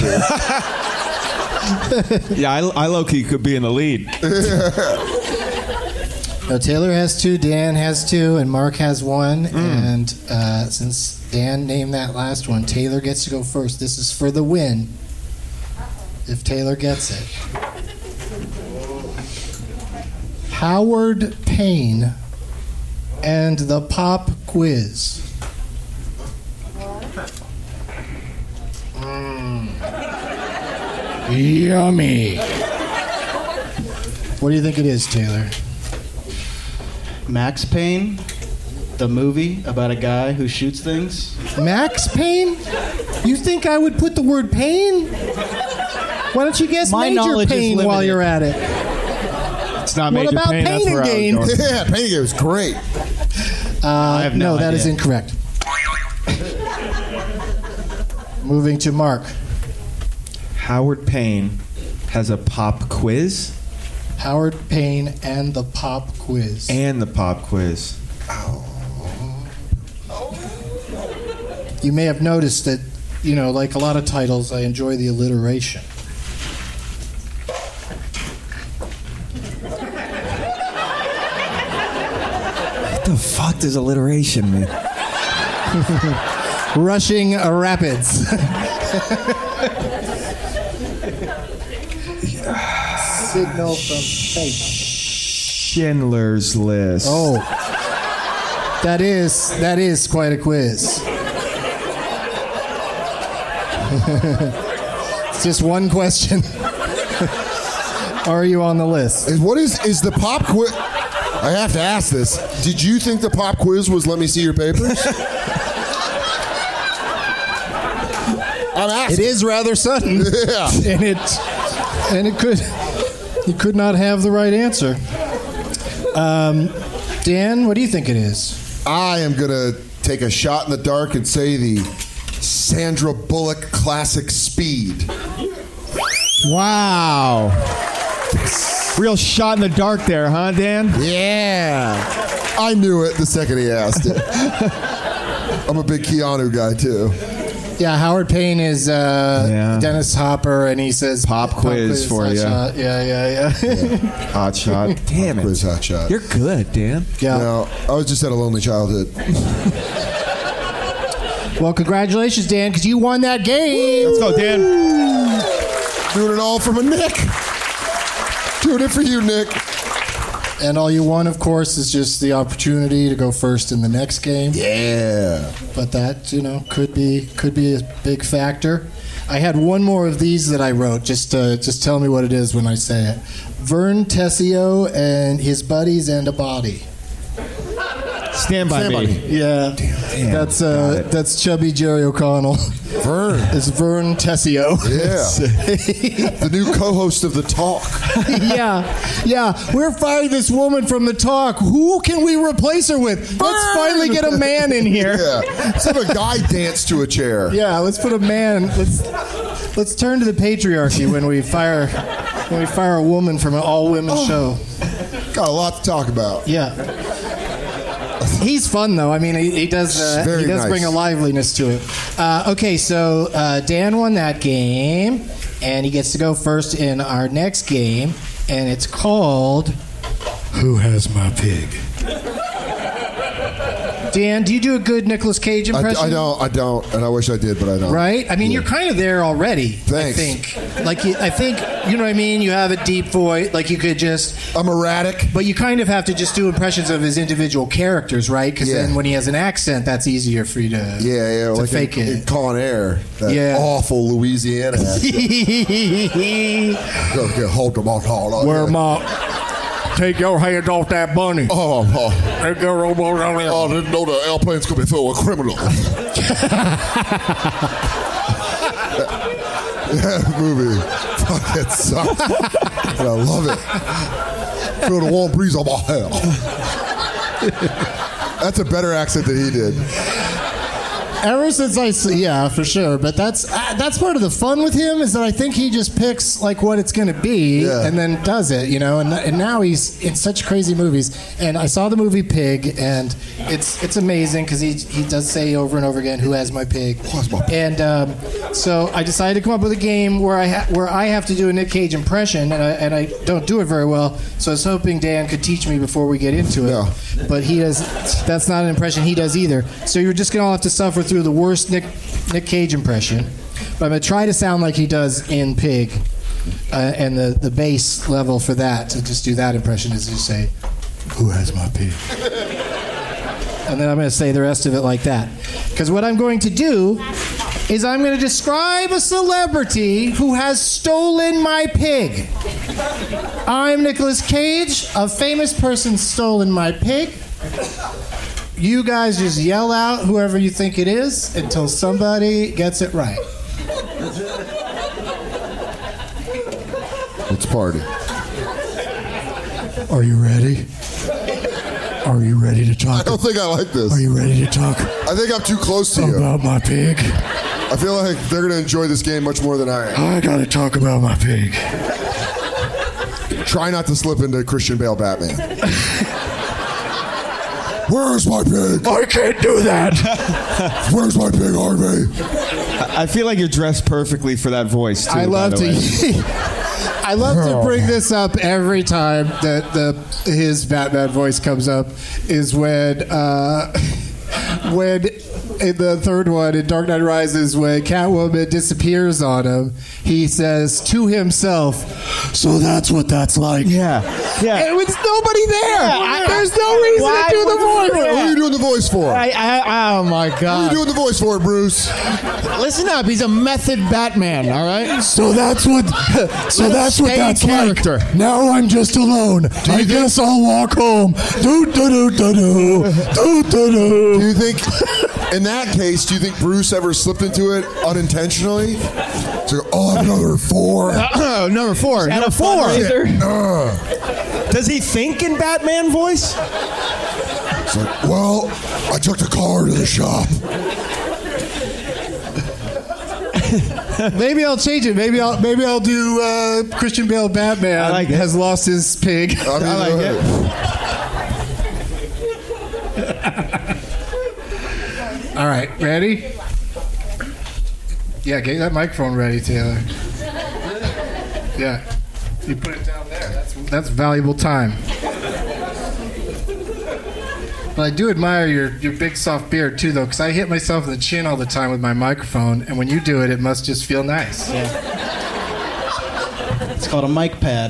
Yeah, I, I low-key could be in the lead. No, Taylor has two, Dan has two, and Mark has one. Mm. And uh, since Dan named that last one, Taylor gets to go first. This is for the win. If Taylor gets it. Howard Payne and the Pop Quiz. Mm. Yummy. What do you think it is, Taylor? Max Payne, the movie about a guy who shoots things. Max Payne? You think I would put the word pain? Why don't you guess My Major knowledge is Payne while limited. you're at it? It's not What Major about Payne. That's Pain where and I was Gain? going. Yeah, Pain and Gain was great. Uh, have no, no that is idea. incorrect. Moving to Mark. Howard Payne has a pop quiz Howard Payne and the Pop Quiz. and the pop quiz. You may have noticed that, you know, like a lot of titles, I enjoy the alliteration. What the fuck does alliteration mean? Rushing Rapids. Signal from space. Schindler's List. Oh, that is that is quite a quiz. It's just one question. Are you on the list? Is what is is the pop quiz? I have to ask this. Did you think the pop quiz was "Let me see your papers"? I'm asking. It is rather sudden. Yeah. and it and it could you could not have the right answer. Um, Dan, what do you think it is? I am gonna take a shot in the dark and say the Sandra Bullock classic Speed. Wow. Real shot in the dark there, huh, Dan? Yeah. I knew it the second he asked it. I'm a big Keanu guy too. Yeah, Howard Payne is uh, Yeah. Dennis Hopper, and he says Pop quiz for hot ya. shot. Yeah, yeah, yeah. Hot shot. Damn it. Quiz hot shot. You're good, Dan. yeah. No, I was just at a lonely childhood. Well, congratulations, Dan, because you won that game. Let's go, Dan. Doing it all from a Nick. Doing it for you, Nick. And all you won, of course, is just the opportunity to go first in the next game. Yeah. But that, you know, could be could be a big factor. I had one more of these that I wrote. Just uh, just tell me what it is when I say it. Vern Tessio and his buddies and a body. Stand by Stand by me. me. Yeah, Damn, that's got uh, it. that's chubby Jerry O'Connell. Vern. It's Vern Tessio. Yeah. The new co-host of The Talk. yeah, yeah. We're firing this woman from the Talk. Who can we replace her with? Let's finally get a man in here. Yeah. Let's have a guy dance to a chair. Yeah, let's put a man. Let's let's turn to the patriarchy when we fire when we fire a woman from an all-women show. Got a lot to talk about. Yeah. He's fun though. I mean, he, he does. Uh, Very he does nice. bring a liveliness to it. Uh, okay, so uh, Dan won that game, and he gets to go first in our next game, and it's called "Who Has My Pig?" Dan, do you do a good Nicolas Cage I, impression? I don't, I don't, and I wish I did, but I don't. Right? I mean, Yeah. you're kind of there already. Thanks. I think. Like, you, I think, you know what I mean? You have a deep voice. Like, you could just. I'm erratic. But you kind of have to just do impressions of his individual characters, right? Because Yeah. then when he has an accent, that's easier for you to, Yeah, yeah. to like fake in, it. in Con Air. That Yeah. awful Louisiana accent. Go get hold them all. all Where my. Take your hands off that bunny. Oh, oh. Take your elbows on there. Oh, I didn't know the airplane's going to be filled with criminals. That movie fucking sucks. And I love it. Feel the warm breeze on my hair. That's a better accent than he did. Ever since I see, yeah, for sure. But that's uh, that's part of the fun with him is that I think he just picks like what it's going to be Yeah. and then does it, you know. And and now he's in such crazy movies. And I saw the movie Pig, and it's it's amazing because he he does say over and over again, "Who has my pig?" Who has my pig? And um, so I decided to come up with a game where I ha- where I have to do a Nick Cage impression, and I and I don't do it very well. So I was hoping Dan could teach me before we get into it. Yeah. But he does. That's not an impression he does either. So you're just gonna all have to suffer through the worst Nick Nick Cage impression. But I'm gonna try to sound like he does in Pig, uh, and the the base level for that to just do that impression is just say, "Who has my pig?" And then I'm gonna say the rest of it like that. Because what I'm going to do is I'm going to describe a celebrity who has stolen my pig. I'm Nicolas Cage. A famous person stolen my pig. You guys just yell out whoever you think it is until somebody gets it right. Let's party. Are you ready? Are you ready to talk? I don't think I like this. Are you ready to talk I think I'm too close to you. about my pig? I feel like they're going to enjoy this game much more than I am. I gotta talk about my pig. Try not to slip into Christian Bale Batman. Where's my pig? I can't do that. Where's my pig, Harvey? I feel like you're dressed perfectly for that voice, too. I love by the to. way. I love to bring this up every time that the his Batman voice comes up. Is when uh, when in the third one in Dark Knight Rises, when Catwoman disappears on him, he says to himself, "So that's what that's like." Yeah, yeah. And it's nobody there. I, there's no reason Why to do the would you voice. do What are you doing the voice for? I, I, oh my What are God! you doing the voice for, Bruce? Listen up, he's a method Batman. All right. So that's what. So that's what Stay that's character. like. Now I'm just alone. I guess I'll walk home. Do do do do do do do Do do. you think, in that case, do you think Bruce ever slipped into it unintentionally? It's like, oh, I have another four. Oh, number four. Number four. Does he think in Batman voice? It's like, well, I took the car to the shop. Maybe I'll change it. Maybe I'll maybe I'll do uh, Christian Bale Batman I like it. has lost his pig. I, mean, I like uh, it. All right, ready? Yeah, get that microphone ready, Taylor. Yeah, you put it down there. That's that's valuable time. But I do admire your, your big soft beard too, though, because I hit myself in the chin all the time with my microphone, and when you do it, it must just feel nice. It's called a mic pad.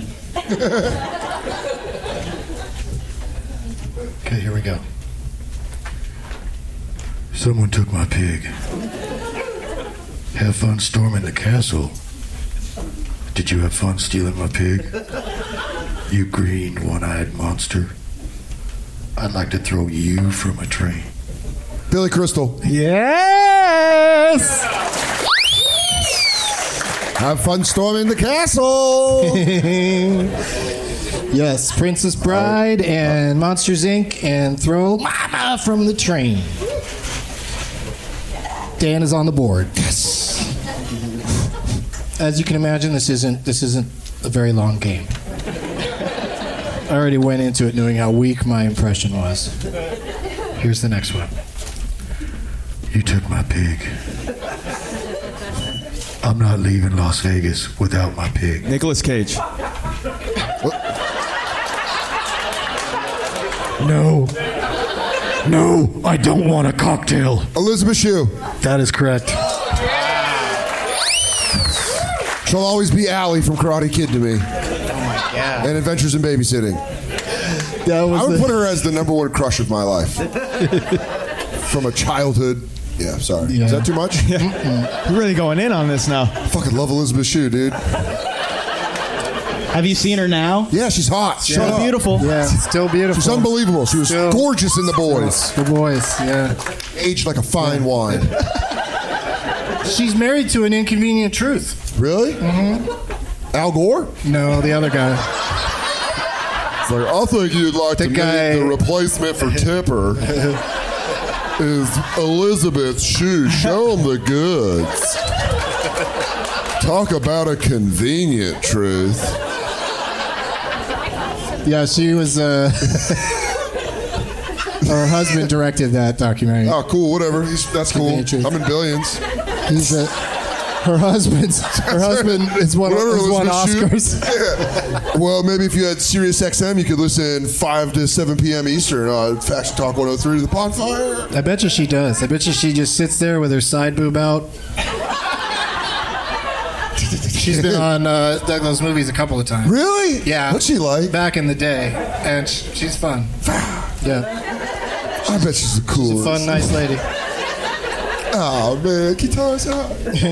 Okay, here we go. Someone took my pig. Have fun storming the castle. Did you have fun stealing my pig? You green, one-eyed monster. I'd like to throw you from a train. Billy Crystal. Yes! Have fun storming the castle. Yes, Princess Bride and Monsters, Incorporated and throw Mama from the train. Dan is on the board. Yes. As you can imagine, this isn't this isn't a very long game. I already went into it knowing how weak my impression was. Here's the next one. You took my pig. I'm not leaving Las Vegas without my pig. Nicolas Cage. No. No, I don't want a cocktail. Elizabeth Shue. That is correct. She'll always be Allie from Karate Kid to me. And Adventures in Babysitting. That was I would the- put her as the number one crush of my life. From a childhood. Yeah, sorry. Yeah. Is that too much? You're really going in on this now. Fucking love Elizabeth Shue, dude. Have you seen her now? Yeah, she's hot. Shut So up. beautiful. Yeah, still beautiful. She's unbelievable. She was Still- gorgeous in The Boys. The boys, yeah. Aged like a fine wine. She's married to an inconvenient truth. Really? Mm-hmm. Al Gore? No, the other guy. It's like, I think you'd like The to guy- meet the replacement for Tipper is Elizabeth Shue. Show him the goods. Talk about a convenient truth. Yeah, she was. Uh, her husband directed that documentary. Oh, cool. Whatever. He's, that's cool. I'm in Billions. He's a. Her husband's. Her husband is one. Whatever, Has won Elizabeth Shue. Oscars. Yeah. Well, maybe if you had Sirius X M, you could listen five to seven p.m. Eastern on Faction Talk one oh three to the Bonfire. I bet you she does. I bet you she just sits there with her side boob out. She's been on uh, Douglas movies a couple of times. Really? Yeah. What's she like? Back in the day, and sh- she's fun. Yeah. I bet she's the coolest. She's a fun, nice lady. Oh man, can you tell us how?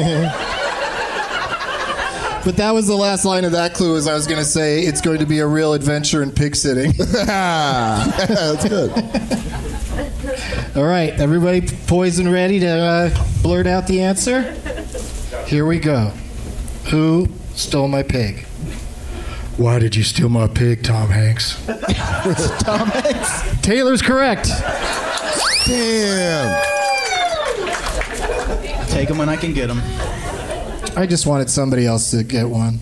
But that was the last line of that clue. As I was going to say, it's going to be a real adventure in pig sitting. That's good. All right, everybody poised and ready to uh, blurt out the answer? Here we go. Who stole my pig? Why did you steal my pig, Tom Hanks? Tom Hanks? Taylor's correct. Damn. Take them when I can get them. I just wanted somebody else to get one.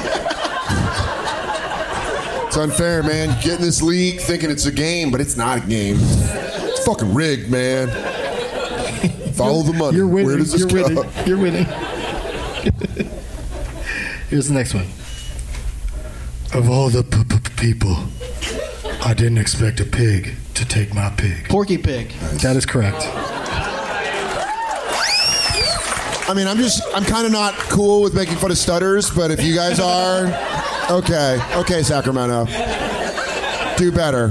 It's unfair, man. You get in this league thinking it's a game, but it's not a game. It's fucking rigged, man. Follow the money. You're winning. Where does this You're go? winning. You're winning. Here's the next one. Of all the p- p- people, I didn't expect a pig to take my pig. Porky Pig. That is correct. I mean, I'm just, I'm kind of not cool with making fun of stutters, but if you guys are, okay. Okay, Sacramento. Do better.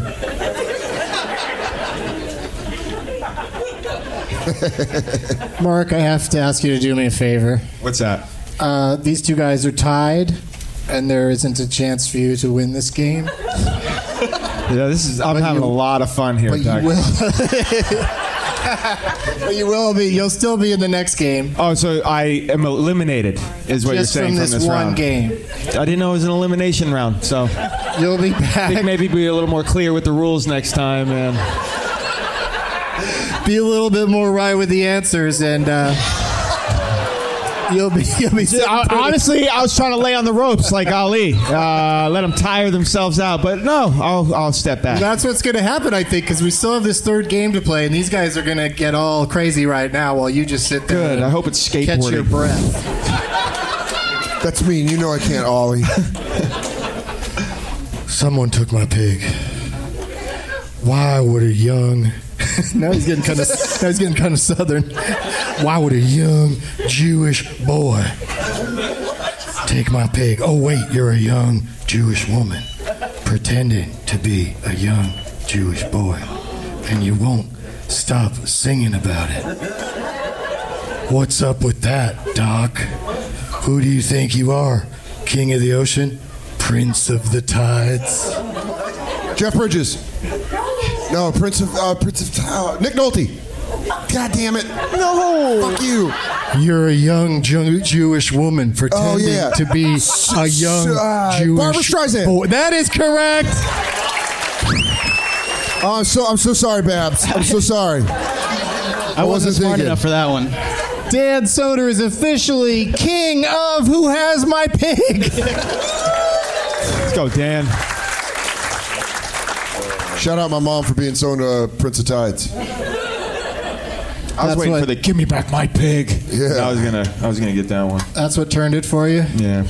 Mark, I have to ask you to do me a favor. What's that? Uh, these two guys are tied, and there isn't a chance for you to win this game. Yeah, this is. I'm But having you- a lot of fun here, But Doug. you will. But you will be. You'll still be in the next game. Oh, so I am eliminated, is what Just you're saying from from this this one round. game. I didn't know it was an elimination round, so You'll be I back. think maybe be a little more clear with the rules next time, and Be a little bit more right with the answers, and uh, you'll be. You'll be. sitting I, pretty- honestly, I was trying to lay on the ropes like Ali, uh, let them tire themselves out. But no, I'll, I'll step back. That's what's going to happen, I think, because we still have this third game to play, and these guys are going to get all crazy right now while you just sit there. Good. and I hope it's skateboarding. Catch your breath. That's mean. You know I can't ollie. Someone took my pig. Why would a young now he's getting kind of now he's getting kind of southern. Why would a young Jewish boy take my pig? Oh wait, you're a young Jewish woman pretending to be a young Jewish boy, and you won't stop singing about it. What's up with that, Doc? Who do you think you are? King of the ocean? Prince of the tides? Jeff Bridges. No, Prince of uh, Prince of uh, Nick Nolte. God damn it! No, fuck you. You're a young Jew- Jewish woman pretending Oh, yeah. to be a young Uh, Jewish Barbra Streisand. boy. That is correct. Oh, I'm so I'm so sorry, Babs. I'm so sorry. I wasn't smart thinking. enough for that one. Dan Soder is officially king of Who Has My Pig. Let's go, Dan. Shout out my mom for being so into uh, Prince of Tides. I was That's waiting what- for the "Give me back my pig." Yeah. I was gonna, I was gonna get that one. That's what turned it for you? Yeah.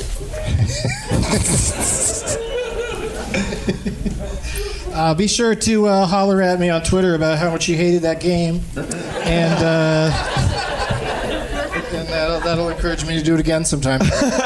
Uh, be sure to uh, holler at me on Twitter about how much you hated that game. And, uh, and that'll, that'll encourage me to do it again sometime.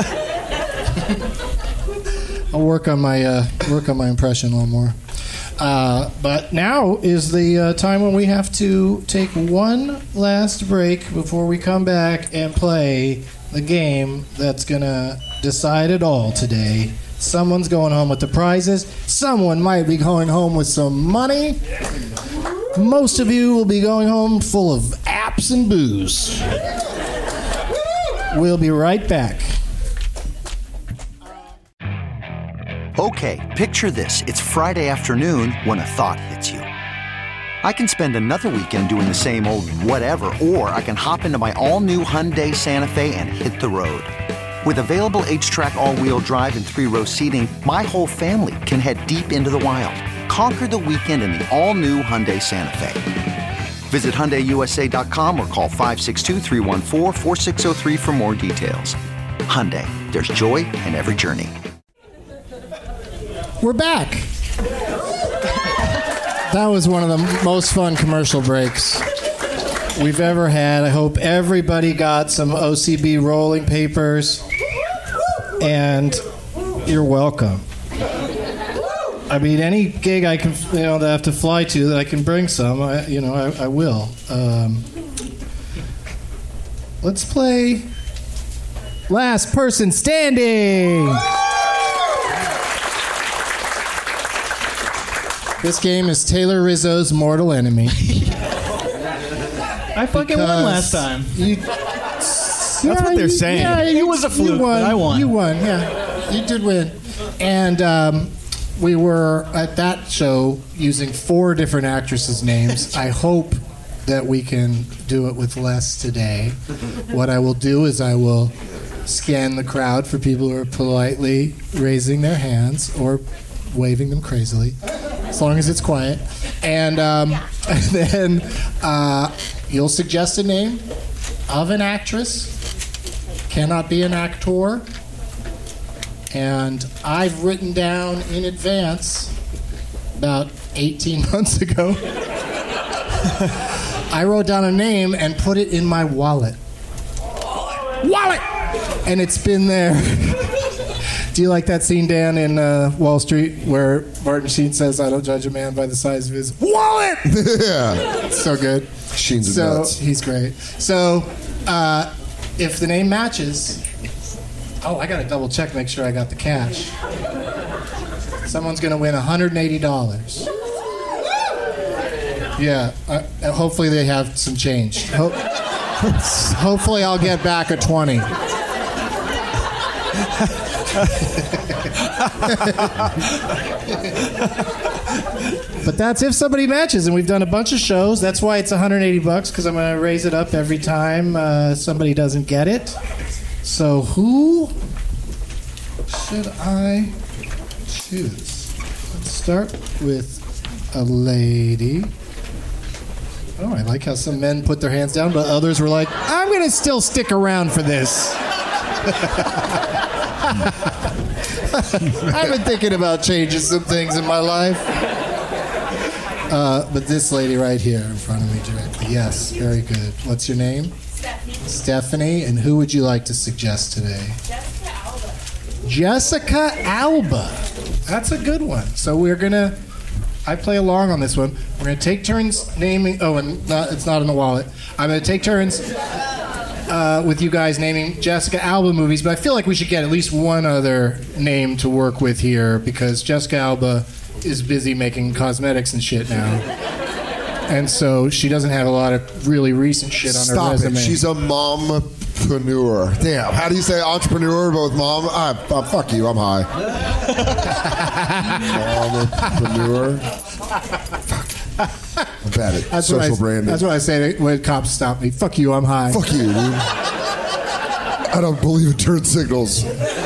I'll work on my uh, work on my impression a little more. Uh, but now is the uh, time when we have to take one last break before we come back and play the game that's going to decide it all today. Someone's going home with the prizes. Someone might be going home with some money. Most of you will be going home full of apps and booze. We'll be right back. Okay, picture this. It's Friday afternoon when a thought hits you. I can spend another weekend doing the same old whatever, or I can hop into my all-new Hyundai Santa Fe and hit the road. With available H-Track all-wheel drive and three-row seating, my whole family can head deep into the wild. Conquer the weekend in the all-new Hyundai Santa Fe. Visit Hyundai U S A dot com or call five six two, three one four, four six zero three for more details. Hyundai, there's joy in every journey. We're back. That was one of the most fun commercial breaks we've ever had. I hope everybody got some O C B rolling papers, and you're welcome. I mean, any gig I can, you know, that I have to fly to that I can bring some, I, you know, I, I will. Um, let's play Last Person Standing. This game is Taylor Rizzo's mortal enemy. I fucking won last time. You, That's yeah, what they're you, saying. Yeah, It you, was a fluke, you won. but I won. You won, yeah. You did win. And um, we were at that show using four different actresses' names. I hope that we can do it with less today. What I will do is I will scan the crowd for people who are politely raising their hands or waving them crazily, as long as it's quiet. And, um, and then uh, you'll suggest a name of an actress. Cannot be an actor. And I've written down in advance, about eighteen months ago, I wrote down a name and put it in my wallet. Wallet! And it's been there. Do you like that scene, Dan, in uh, Wall Street where Martin Sheen says, "I don't judge a man by the size of his wallet"? Yeah. It's so good. Sheen's so nuts. He's great. So uh, if the name matches... Oh, I got to double check, make sure I got the cash. Someone's going to win one hundred eighty dollars. Yeah. Uh, hopefully they have some change. Ho- hopefully I'll get back a twenty. But that's if somebody matches, and we've done a bunch of shows. That's why it's one hundred eighty bucks, because I'm going to raise it up every time uh, somebody doesn't get it. So who should I choose? Let's start with a lady. Oh, I like how some men put their hands down, but others were like, I'm going to still stick around for this. I've been thinking about changing some things in my life. Uh, but this lady right here in front of me directly. Yes, very good. What's your name? Stephanie. Stephanie. And who would you like to suggest today? Jessica Alba. Jessica Alba. That's a good one. So we're going to... I play along on this one. We're going to take turns naming... Oh, and not, it's not in the wallet. I'm going to take turns uh, with you guys naming Jessica Alba movies, but I feel like we should get at least one other name to work with here, because Jessica Alba is busy making cosmetics and shit now. And so she doesn't have a lot of really recent shit on Stop her resume. it. She's a mompreneur. Damn. How do you say entrepreneur but with mom? I, uh, fuck you. I'm high. Mompreneur. I'm bad at That's social what I, branding. That's what I say when cops stop me. Fuck you, I'm high. Fuck you, dude. I don't believe in turn signals.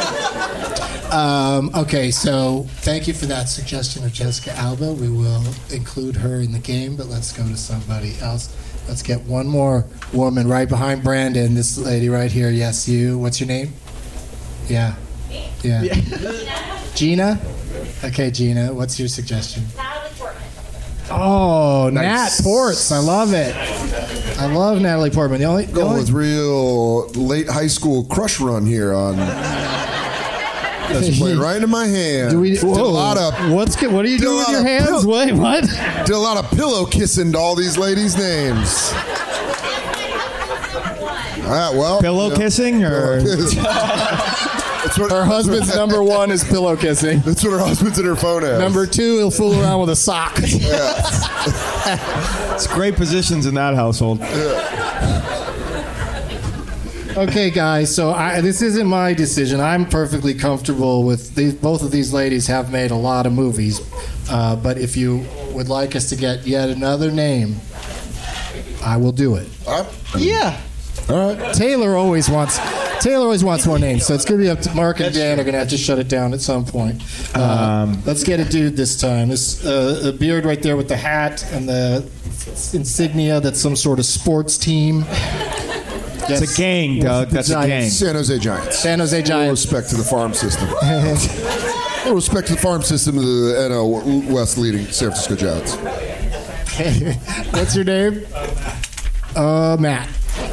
Um, okay, so thank you for that suggestion of Jessica Alba. We will include her in the game, but let's go to somebody else. Let's get one more woman right behind Brandon. This lady right here. Yes, you. What's your name? Yeah. Yeah. yeah. Gina? Okay, Gina. What's your suggestion? Natalie Portman. Oh, Nice. Nat Ports. I love it. I love Natalie Portman. The only, the Going only with real late high school crush run here on... That's playing right into my hand. Do we, did a whoa, lot of... what's what are you did a doing with lot your of hands? pill- Wait, what? Did a lot of pillow kissing to all these ladies' names. All right, well... Pillow you know, kissing, or pillow kiss. That's what, Her husband's number one is pillow kissing. That's what her husband's in her phone has. Number two, he'll fool around with a sock. it's great positions in that household. Okay, guys. So I, this isn't my decision. I'm perfectly comfortable with these. Both of these ladies have made a lot of movies, uh, but if you would like us to get yet another name, I will do it. Uh, Yeah. All right. Taylor always wants. Taylor always wants more names, so it's going to be up to Mark and Dan. Are going to have to shut it down at some point. Uh, Um, let's get a dude this time. This uh, a beard right there with the hat and the insignia. That's some sort of sports team. It's a gang, Doug. That's a gang. San Jose Giants. San Jose Full Giants. respect to the farm system. Full respect to the farm system of the N L West leading San Francisco Giants. What's your name? Uh, Matt.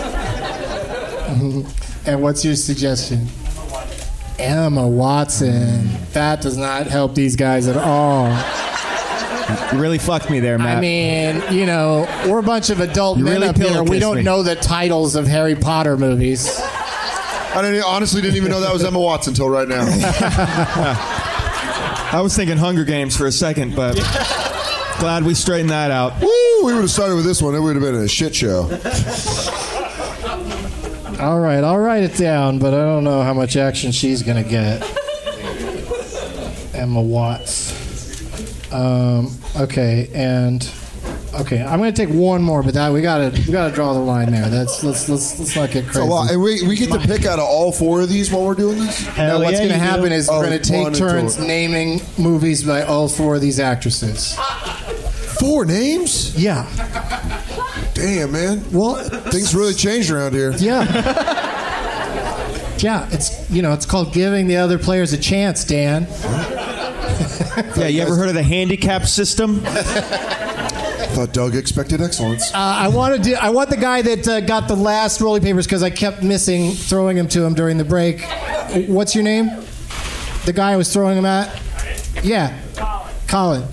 And what's your suggestion? Emma Watson. That does not help these guys at all. You really fucked me there, Matt. I mean, you know, we're a bunch of adult You men really up here. We pillow-kissed don't me. know the titles of Harry Potter movies. I didn't, honestly didn't even know that was Emma Watson until right now. I was thinking Hunger Games for a second, but glad we straightened that out. Woo! We would have started with this one. It would have been a shit show. All right, I'll write it down, but I don't know how much action she's going to get. Emma Watts. Um, okay, and okay, I'm going to take one more, but that we got to we got to draw the line there. That's let's let's let's not get It's a crazy. lot. And we, we get to pick out of all four of these while we're doing this? Now, what's going to happen is Oh, we're going to one take and turns two. naming movies by all four of these actresses. Four names? Yeah. Damn, man. Well, things really changed around here. Yeah. Yeah, it's you know it's called giving the other players a chance, Dan. Yeah, you ever heard of the handicap system? Thought Doug expected excellence. Uh, I wanted to. I want the guy that uh, got the last rolly papers because I kept missing throwing him to him during the break. What's your name? The guy I was throwing him at. Yeah, Colin.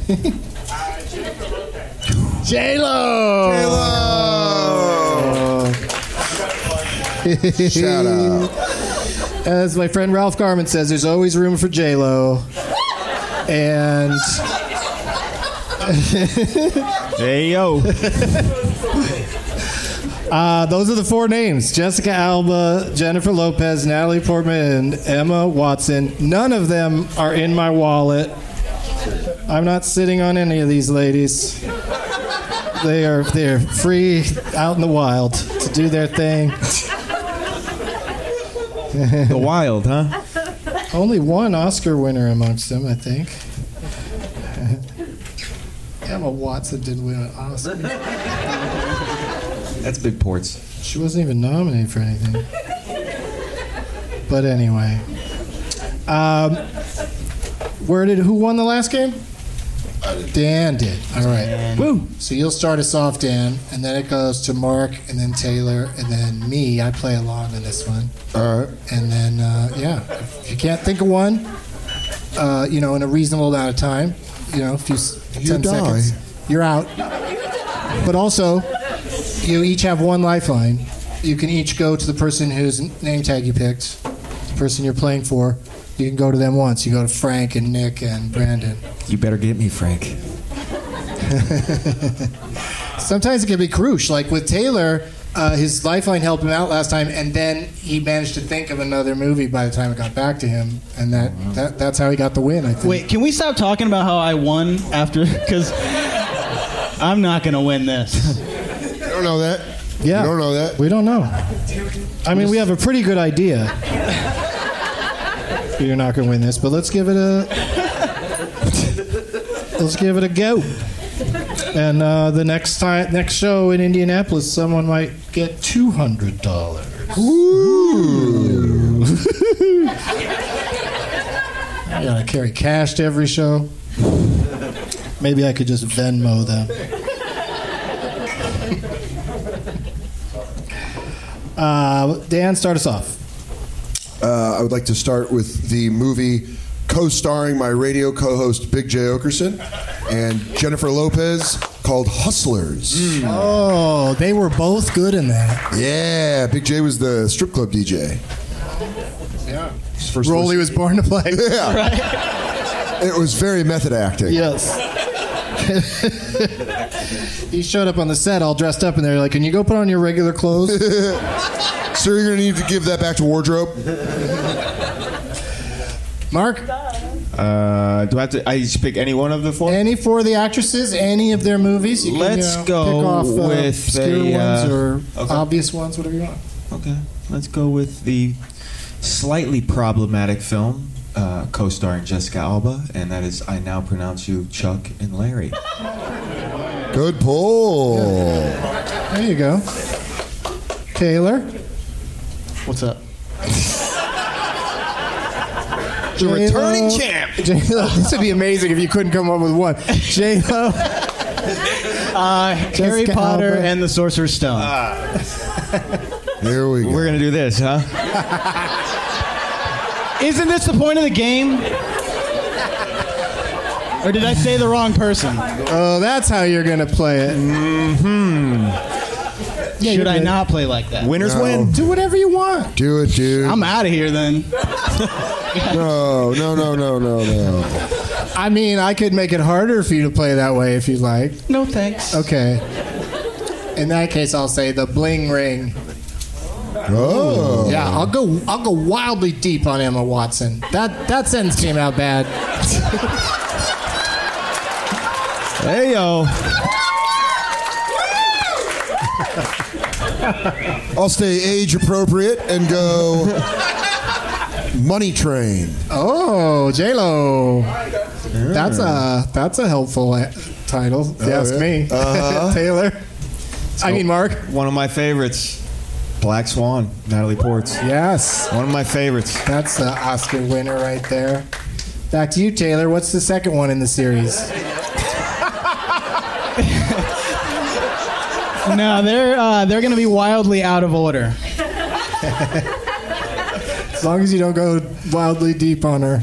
J Lo. J Lo. Shout out. As my friend Ralph Garman says, there's always room for J Lo. And hey yo. Uh, those are the four names: Jessica Alba, Jennifer Lopez, Natalie Portman, and Emma Watson. None of them are in my wallet. I'm not sitting on any of these ladies. They are they're free out in the wild to do their thing. The wild, huh? Only one Oscar winner amongst them, I think. Emma Watson did win an Oscar. That's big ports. She wasn't even nominated for anything. But anyway, um, where did who won the last game? Dan did. All right. Woo. So you'll start us off, Dan, and then it goes to Mark, and then Taylor, and then me. I play along in this one. All right. And then, uh, yeah, if you can't think of one, uh, you know, in a reasonable amount of time, you know, a few You ten die. seconds, you're out. But also, you each have one lifeline. You can each go to the person whose name tag you picked, the person you're playing for. You can go to them once. You go to Frank and Nick and Brandon. You better get me, Frank. Sometimes it can be crucial. Like with Taylor, uh, his lifeline helped him out last time, and then he managed to think of another movie by the time it got back to him, and that, that that's how he got the win, I think. Wait, can we stop talking about how I won after? Because I'm not going to win this. You don't know that. Yeah. You don't know that. We don't know. I mean, we have a pretty good idea. You're not going to win this, but let's give it a let's give it a go. And uh, the next time, next show in Indianapolis, someone might get two hundred dollars. Ooh. I gotta carry cash to every show. Maybe I could just Venmo them. uh, Dan, start us off. Uh, I would like to start with the movie co-starring my radio co-host Big J. Okerson and Jennifer Lopez called Hustlers. Oh, they were both good in that. Yeah, Big J was the strip club D J. Yeah. His first Role he was born to play. Yeah. Right? It was very method acting. Yes. He showed up on the set all dressed up, and they're like, "Can you go put on your regular clothes?" So you're gonna need to give that back to wardrobe. Mark? Uh, do I have to? I just pick any one of the four? Any four of the actresses, any of their movies. You Let's can, you know, go pick off, uh, with obscure a, ones uh, or okay. obvious ones, whatever you want. Okay, let's go with the slightly problematic film uh, co-starring Jessica Alba, and that is I Now Pronounce You Chuck and Larry. Good pull. Yeah. There you go. Taylor? What's up? The returning champ. J-Lo. This would be amazing if you couldn't come up with one. J-Lo. Uh, Harry Potter Alba. And the Sorcerer's Stone. Uh, Here we go. We're going to do this, huh? Isn't this the point of the game? Or did I say the wrong person? Oh, that's how you're going to play it. Mm-hmm. Yeah, Should I not play like that? Winners No. win. Do whatever you want. Do it, dude. I'm out of here then. No, no, no, no, no, no. I mean, I could make it harder for you to play that way if you'd like. No thanks. Okay. In that case, I'll say the bling ring. Oh. Yeah, I'll go. I'll go wildly deep on Emma Watson. That that sentence came out bad. Hey yo. I'll stay age appropriate and go Money Train. Oh, J-Lo. That's a that's a helpful uh, title. If you Oh, ask yeah. me, Uh-huh. Taylor. I mean, Mark. One of my favorites. Black Swan, Natalie Portman. Yes, one of my favorites. That's the Oscar winner right there. Back to you, Taylor. What's the second one in the series? No, they're uh, they're going to be wildly out of order. As long as you don't go wildly deep on her.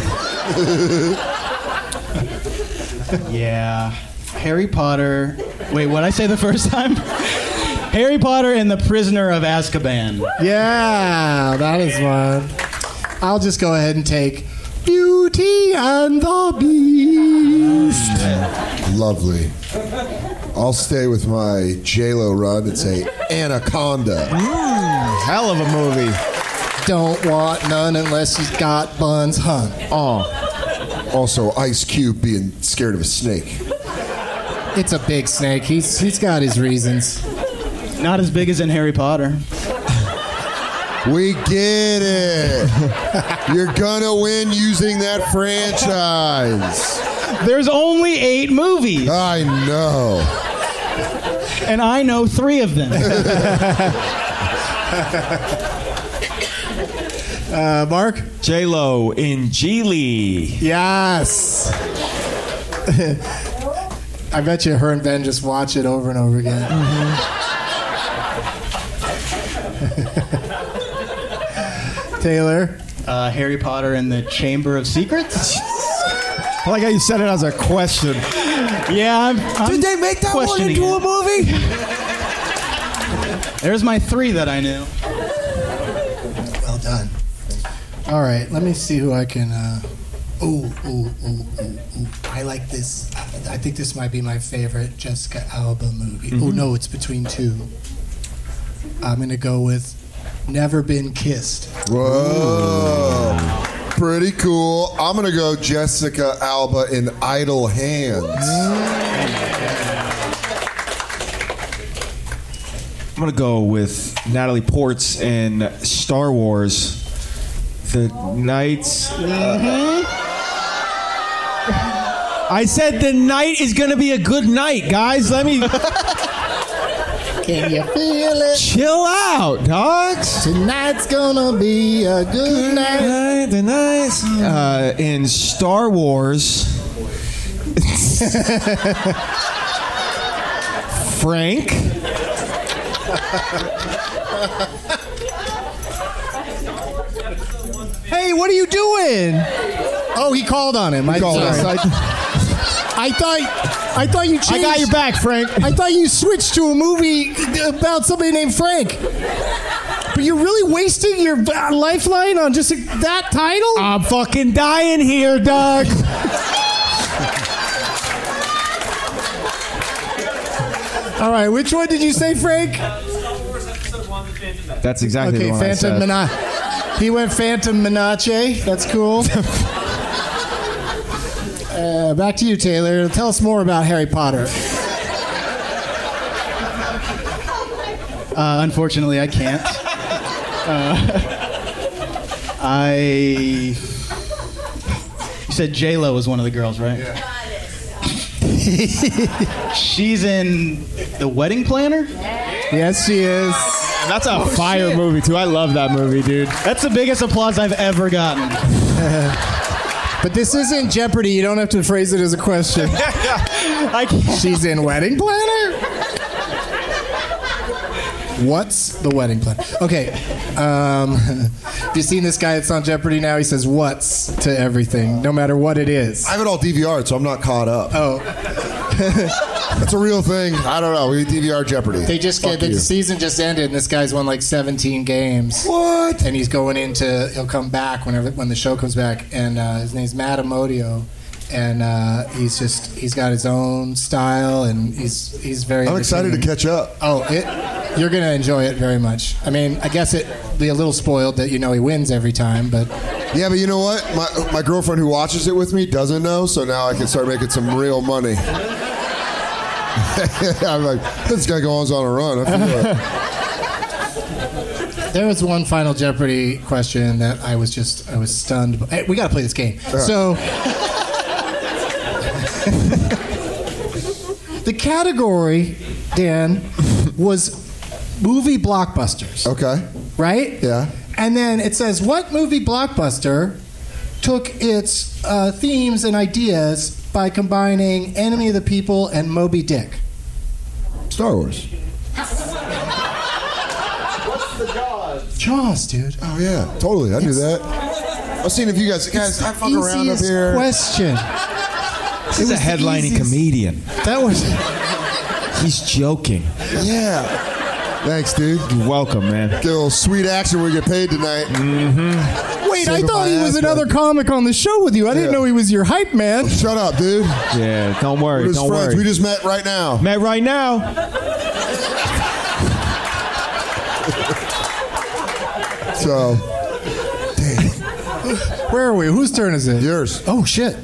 Yeah, Harry Potter. Wait, what did I say the first time? Harry Potter and the Prisoner of Azkaban. Yeah, that is one. I'll just go ahead and take Beauty and the Beast. Lovely. I'll stay with my J-Lo run and say Anaconda. Mm, hell of a movie. Don't want none unless you've got buns, huh? Oh. Also, Ice Cube being scared of a snake. It's a big snake. He's he's got his reasons. Not as big as in Harry Potter. We get it. You're gonna win using that franchise. There's only eight movies. I know. And I know three of them. uh, Mark? J-Lo in Geely. Yes. I bet you her and Ben just watch it over and over again. Mm-hmm. Taylor? Uh, Harry Potter and the Chamber of Secrets? I like how you said it as a question. Yeah, I'm, I'm Did they make that one questioning into it. a movie? There's my three that I knew. Well done. All right, let me see who I can... Uh... Ooh, ooh, ooh, ooh, ooh. I like this. I think this might be my favorite Jessica Alba movie. Mm-hmm. Oh, no, it's between two. I'm going to go with Never Been Kissed. Whoa. Pretty cool. I'm going to go Jessica Alba in Idle Hands. I'm going to go with Natalie Portman in Star Wars. The Knights. Uh, I said the night is going to be a good night, guys. Let me... Can you feel it? Chill out, dogs. Tonight's gonna be a good night. The Knights. Uh, in Star Wars. Frank. Hey, what are you doing? Oh, he called on him. I, called sorry. us. I, I thought I thought you changed. I got your back, Frank. I thought you switched to a movie about somebody named Frank. But you're really wasting your lifeline on just a, that title? I'm fucking dying here, Doug. All right, which one did you say, Frank? That's exactly Okay, the one Phantom I Menace. He went Phantom Menace. That's cool. uh, back to you, Taylor. Tell us more about Harry Potter. Uh, unfortunately, I can't. Uh, I. You said J-Lo was one of the girls, right? Yeah. She's in The Wedding Planner? Yes, she is. That's a Oh, fire shit. movie, too. I love that movie, dude. That's the biggest applause I've ever gotten. But this isn't Jeopardy. You don't have to phrase it as a question. I can't. She's in Wedding Planner? What's the wedding plan? Okay. Um, have you seen this guy that's on Jeopardy now? He says what's to everything, no matter what it is. I have it all D V R'd, so I'm not caught up. Oh. That's a real thing. I don't know. We D V R Jeopardy. They just Fuck get, the you. season just ended, and this guy's won like seventeen games. What? And he's going into, he'll come back whenever when the show comes back, and uh, his name's Matt Amodio. And uh, he's just, he's got his own style, and he's he's very I'm excited to entertaining. catch up. Oh, it, you're going to enjoy it very much. I mean, I guess it be a little spoiled that you know he wins every time, but... Yeah, but you know what? My my girlfriend who watches it with me doesn't know, so now I can start making some real money. I'm like, this guy goes on a run. I feel it. There was one final Jeopardy question that I was just, I was stunned. By. Hey, we got to play this game. Yeah. So... The category, Dan, was movie blockbusters. Okay. Right? Yeah. And then it says, what movie blockbuster took its uh, themes and ideas by combining Enemy of the People and Moby Dick? Star Wars. What's the Jaws? Jaws, dude. Oh, yeah. Totally. I knew that. I was seeing if you guys... Guys, I fuck around up Easiest here. question. He's a headlining easiest. comedian. That was... He's joking. Yeah. Thanks, dude. You're welcome, man. Get a little sweet action when we get paid tonight. Mm-hmm. Wait, I Saving thought my he was ass, another man. comic on the show with you. I didn't Yeah. know he was your hype man. Shut up, dude. Yeah, don't worry. We're just Don't friends. worry. We just met right now. Met right now. So, Where are we? Whose turn is it? yours. Oh, shit.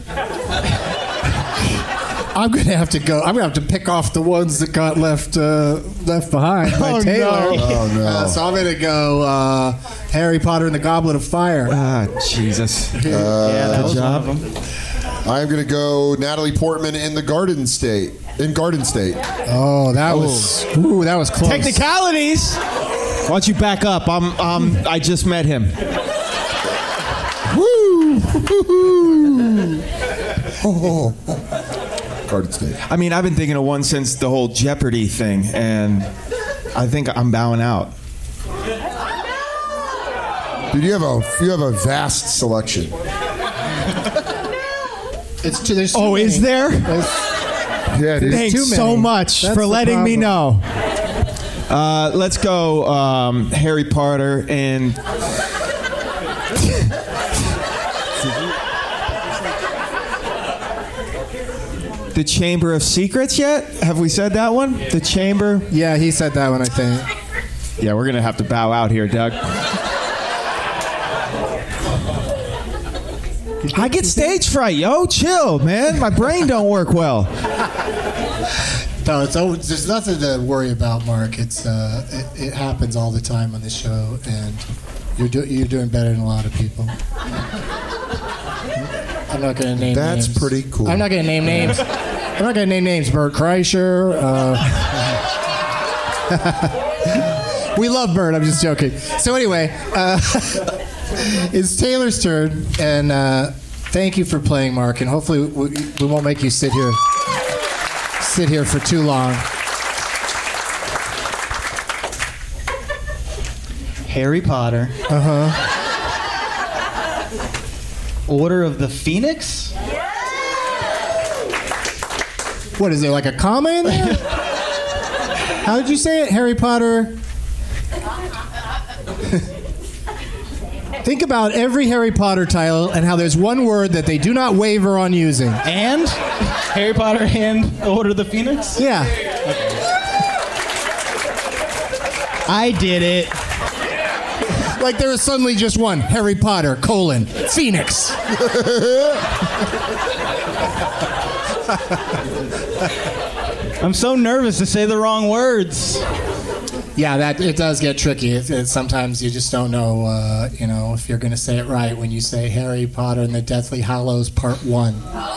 I'm going to have to go. I'm going to have to pick off the ones that got left uh, left behind by Oh, Taylor. no. Oh, no. Uh, so I'm going to go uh, Harry Potter and the Goblet of Fire. Ah, Jesus. yeah, that good was job. one of them. I'm going to go Natalie Portman in the Garden State. In Garden State. Oh, that was ooh, that was close. Technicalities. Why don't you back up? I'm. Um. I just met him. Woo! Oh, Garden State. I mean, I've been thinking of one since the whole Jeopardy thing, and I think I'm bowing out. Dude, you have a you have a vast selection. It's too, there's too Oh, many. is there? There's- Yeah, dude. Thanks too so many. much That's for the letting me problem. know. Uh, let's go um, Harry Potter and the Chamber of Secrets yet? Have we said that one? The Chamber? Yeah, he said that one, I think. Yeah, we're going to have to bow out here, Doug. I get stage fright, yo. Chill, man. My brain don't work well. No, it's always, there's nothing to worry about, Mark. It's uh, it, it happens all the time on this show, and you're do, you're doing better than a lot of people. I'm not going to name That's names. pretty cool. I'm not going to name names. I'm not going to name names. Bert Kreischer. Uh, we love Bert. I'm just joking. So anyway, uh, it's Taylor's turn, and uh, thank you for playing, Mark. And hopefully we, we won't make you sit here sit here for too long. Harry Potter. Uh huh. Order of the Phoenix? What is there, like a comma in there? How did you say it? Harry Potter. Think about every Harry Potter title and how there's one word that they do not waver on using. And? Harry Potter and Order of the Phoenix? Yeah. I did it. Like there was suddenly just one Harry Potter colon Phoenix. I'm so nervous to say the wrong words. Yeah, that it does get tricky. It, it, sometimes you just don't know, uh, you know, if you're going to say it right when you say Harry Potter and the Deathly Hallows Part One.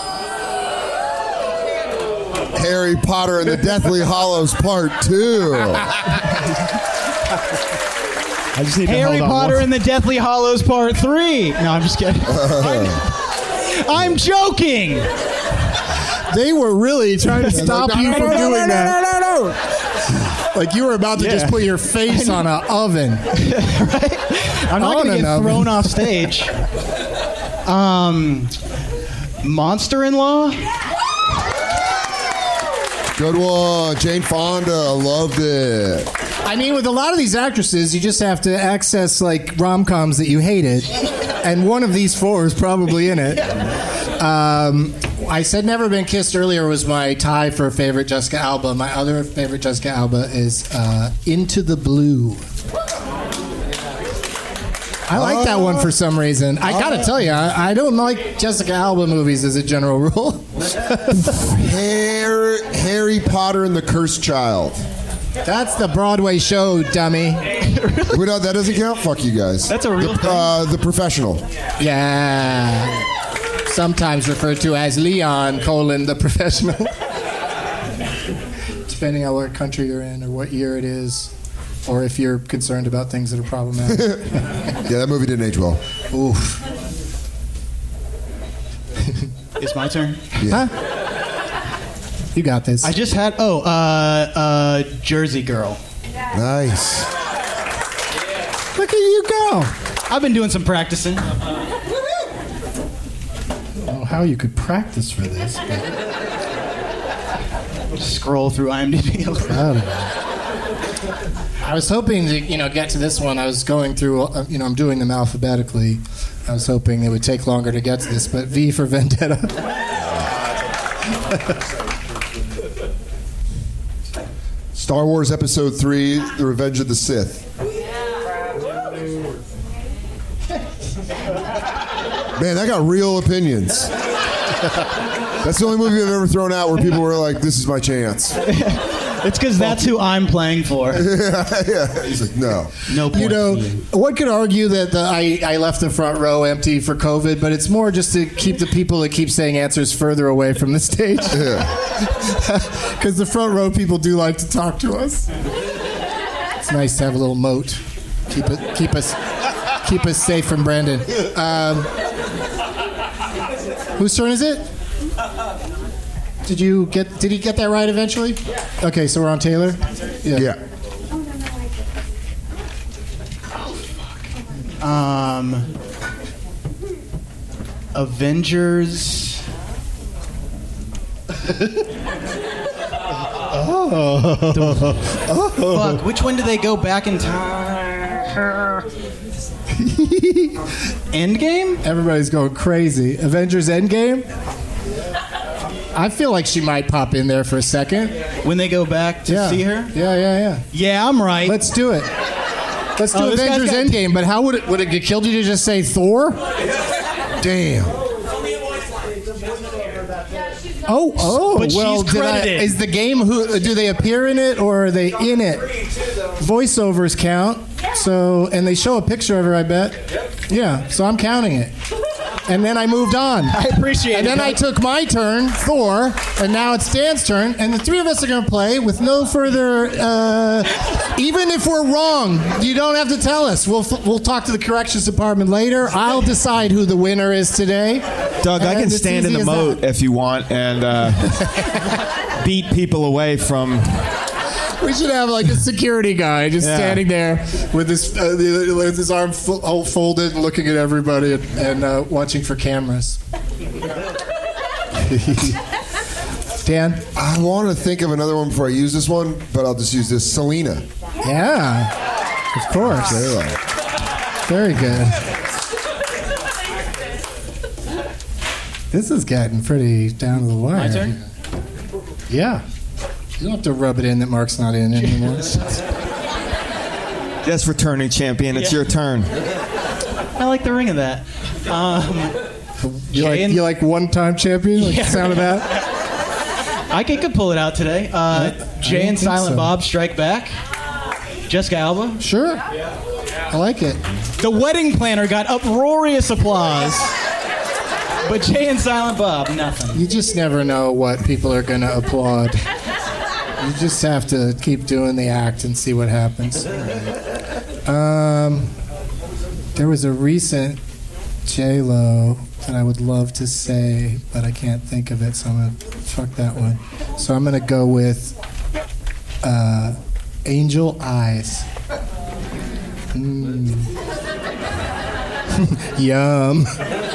Harry Potter and the Deathly Hallows Part Two. I just need Harry to hold Potter on and the Deathly Hallows Part Three. No, I'm just kidding. I'm, I'm joking. They were really trying to stop no, you no, from no, doing no, that. No, no, no, Like you were about to Yeah. just put your face on an oven. Right? I'm not On going to an get oven. thrown off stage. Um, Monster-in-Law? Good one. Jane Fonda. Loved it. I mean, with a lot of these actresses, you just have to access like rom-coms that you hated, and one of these four is probably in it. Um, I said Never Been Kissed earlier was my tie for favorite Jessica Alba. My other favorite Jessica Alba is uh, Into the Blue. I like that one for some reason. I gotta tell you, I, I don't like Jessica Alba movies as a general rule. Harry, Harry Potter and the Cursed Child. That's the Broadway show, dummy. Wait, no, that doesn't count? Fuck you guys. That's a real the, thing. Uh, the Professional. Yeah. Sometimes referred to as Leon, colon, the Professional. Depending on what country you're in or what year it is, or if you're concerned about things that are problematic. Yeah, that movie didn't age well. Oof. It's my turn. Yeah. Huh? You got this. I just had, oh, uh, uh, Jersey Girl. Nice. Look at you go. I've been doing some practicing. I don't know how you could practice for this, but Scroll through IMDb. proud of you. I was hoping to, you know, get to this one. I was going through, uh, you know, I'm doing them alphabetically. I was hoping it would take longer to get to this, but V for Vendetta. Star Wars Episode three, The Revenge of the Sith. Man, that got real opinions. That's the only movie I've ever thrown out where people were like, this is my chance. It's because that's who I'm playing for. Yeah. He's like, no. No point. You know, one could argue that the, I, I left the front row empty for COVID, but it's more just to keep the people that keep saying answers further away from the stage. Because the front row people do like to talk to us. It's nice to have a little moat. Keep it, keep us, keep us safe from Brandon. Um, whose turn is it? Did you get? Did he get that right eventually? Okay, so we're on Taylor. Yeah. Yeah. Um, Avengers. Oh. Fuck, which one do they go back in time? Endgame? Everybody's going crazy. Avengers Endgame? I feel like she might pop in there for a second. When they go back to Yeah. see her? Yeah, yeah, yeah. Yeah, I'm right. Let's do it. Let's do Oh, this guy's Avengers got- Endgame, but how would it would it get killed you to just say Thor? Damn. Oh, oh, But she's well, did I, credited. is the game who do they appear in it or are they in it? Voiceovers count. So, and they show a picture of her, I bet. Yeah, so I'm counting it. And then I moved on. I appreciate And it. then I took my turn, Thor, and now it's Dan's turn, and the three of us are going to play with no further. Uh, even if we're wrong, you don't have to tell us. We'll we'll talk to the corrections department later. I'll decide who the winner is today. Doug, I And can it's stand in easy the as moat that. if you want and uh, beat people away from. We should have like a security guy just Yeah. standing there with his uh, with his arm fo- all folded, looking at everybody and, and uh, watching for cameras. Dan? I want to think of another one before I use this one, but I'll just use this. Selena. Yeah, of course. There. Very good. This is getting pretty down to the wire. My turn? Yeah. You don't have to rub it in that Mark's not in anymore. Yes, returning champion. It's Yeah. your turn. I like the ring of that. Um, You Jay like, and- you like one-time champion? Like Yeah. the sound of that? I could, could pull it out today. Uh, Jay don't and think Silent so. Bob strike back. Jessica Alba. Sure. I like it. The wedding planner got uproarious applause. But Jay and Silent Bob, nothing. You just never know what people are going to applaud. You just have to keep doing the act and see what happens. Um, there was a recent J-Lo that I would love to say, but I can't think of it, so I'm going to fuck that one. So I'm going to go with uh, Angel Eyes. Mm. Yum.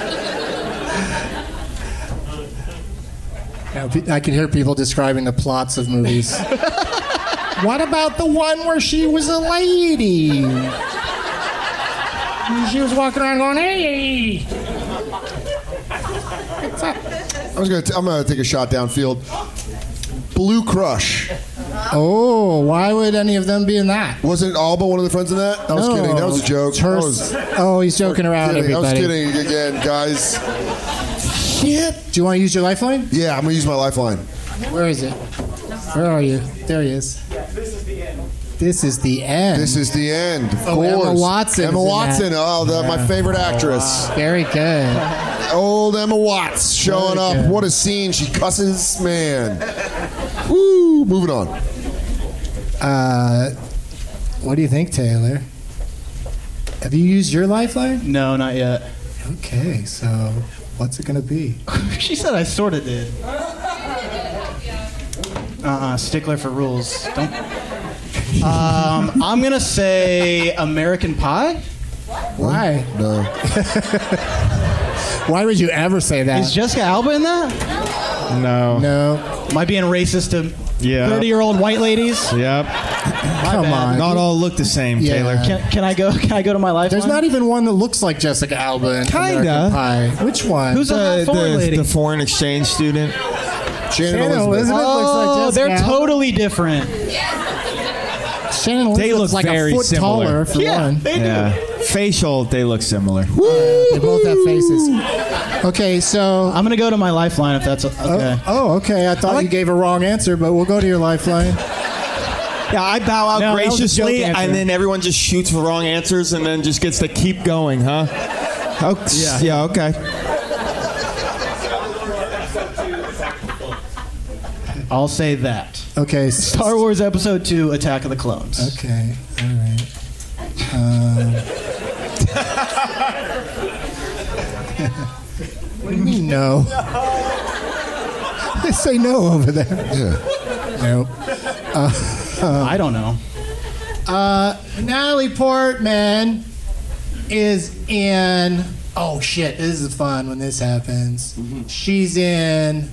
Now, pe- I can hear people describing the plots of movies. What about the one where she was a lady? She was walking around going, "Hey, what's up?" I was gonna. T- I'm gonna take a shot downfield. Blue Crush. Oh, why would any of them be in that? Wasn't Alba one of the friends in that? I was No. kidding. That was a joke. Her- I was oh, he's joking around, kidding. I was everybody. kidding again, guys. Shit. Do you want to use your lifeline? Yeah, I'm gonna use my lifeline. Where is it? Where are you? There he is. This is the end. This is the end. Of Oh, course. Emma Watson Emma is in Watson. that. Oh, the, my Yeah. favorite actress. Very good. Old Emma Watts showing Very up. good. What a scene. She cusses, man. Woo. Moving on. Uh, what do you think, Taylor? Have you used your lifeline? No, not yet. Okay, so what's it going to be? She said I sort of did. Uh-uh, stickler for rules. Don't. Um, I'm gonna say American Pie. Why? No. Why would you ever say that? Is Jessica Alba in that? No. No. Am I being racist to Yeah. thirty-year-old white ladies? Yep. Come on. Not all look the same, Yeah. Taylor. Can, can I go? Can I go to my lifeline? There's not even one that looks like Jessica Alba in Kinda. American Pie. Which one? Who's The, the hot foreign the, lady? the foreign exchange student. Shannon Shannon Elizabeth. Elizabeth looks like Oh, Jessica they're Alba. totally different. Shannon Elizabeth They look looks like very a foot similar. taller for Yeah, one. they do. Yeah. Facial, they look similar. They both have faces. Okay, so. I'm gonna go to my lifeline if that's okay. Oh, oh, okay. I thought I like- you gave a wrong answer, but we'll go to your lifeline. Yeah, I bow out No, that was a graciously, joke answer. and then everyone just shoots for wrong answers, and then just gets to keep going, huh? Oh, Yeah. yeah, okay. I'll say that. Okay. Star Wars Episode Two: Attack of the Clones. Okay. All right. Um, what do you mean no? They say no over there. Yeah. Nope. I don't know. Uh, Natalie Portman is in. Oh shit! This is fun when this happens. She's in.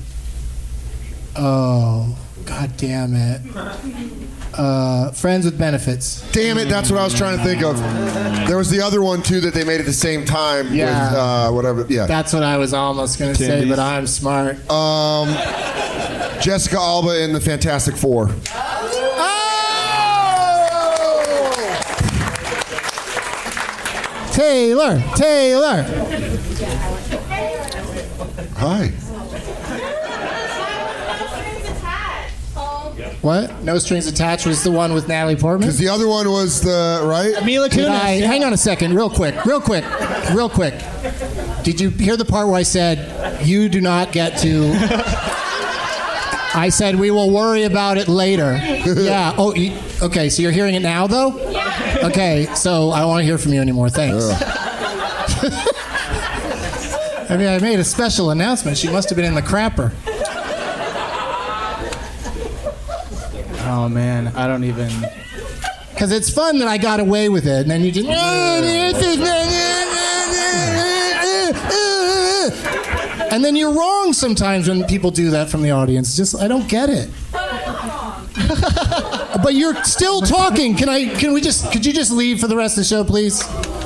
Oh, god damn it! Uh, Friends with Benefits. Damn it, that's what I was trying to think of. There was the other one, too, that they made at the same time Yeah. with uh, whatever. Yeah. That's what I was almost gonna say, Candies. but I'm smart. Um, Jessica Alba in the Fantastic Four. Taylor, Taylor. Hi. What? No Strings Attached was the one with Natalie Portman? Because the other one was the, right? Mila Did Kunis. I, hang on a second, real quick, real quick, real quick. Did you hear the part where I said, you do not get to... I said, we will worry about it later. Yeah. Oh, you, okay, so you're hearing it now, though? Okay, so I don't want to hear from you anymore. Thanks. I mean, I made a special announcement. She must have been in the crapper. Oh man, I don't even. Because it's fun that I got away with it, and then you just... And then you're wrong sometimes when people do that from the audience. Just, I don't get it. But you're still talking. Can I, can we just, could you just leave for the rest of the show, please?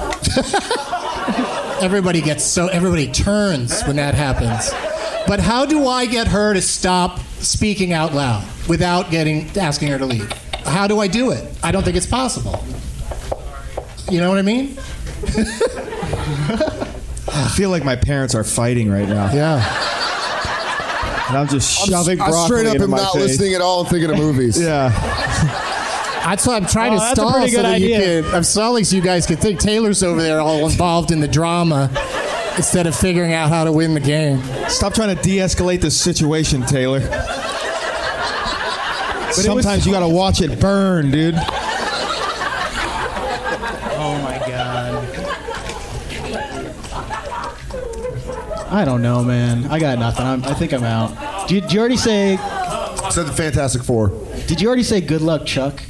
Everybody gets so, everybody turns when that happens. But how do I get her to stop speaking out loud without getting, asking her to leave? How do I do it? I don't think it's possible. You know what I mean? I feel like my parents are fighting right now. Yeah. And I'm just shoving I'm, broccoli I straight up into am my not face. listening at all and thinking of movies. Yeah. That's why I'm trying Oh, to that's a stall pretty so good that idea. you can. I'm stalling so you guys can think Taylor's over there all involved in the drama instead of figuring out how to win the game. Stop trying to de-escalate the situation, Taylor. Sometimes you got to watch it burn, dude. Oh my god. I don't know, man. I got nothing. I'm, I think I'm out. Did, did you already say? Said the Fantastic Four. Did you already say good luck, Chuck?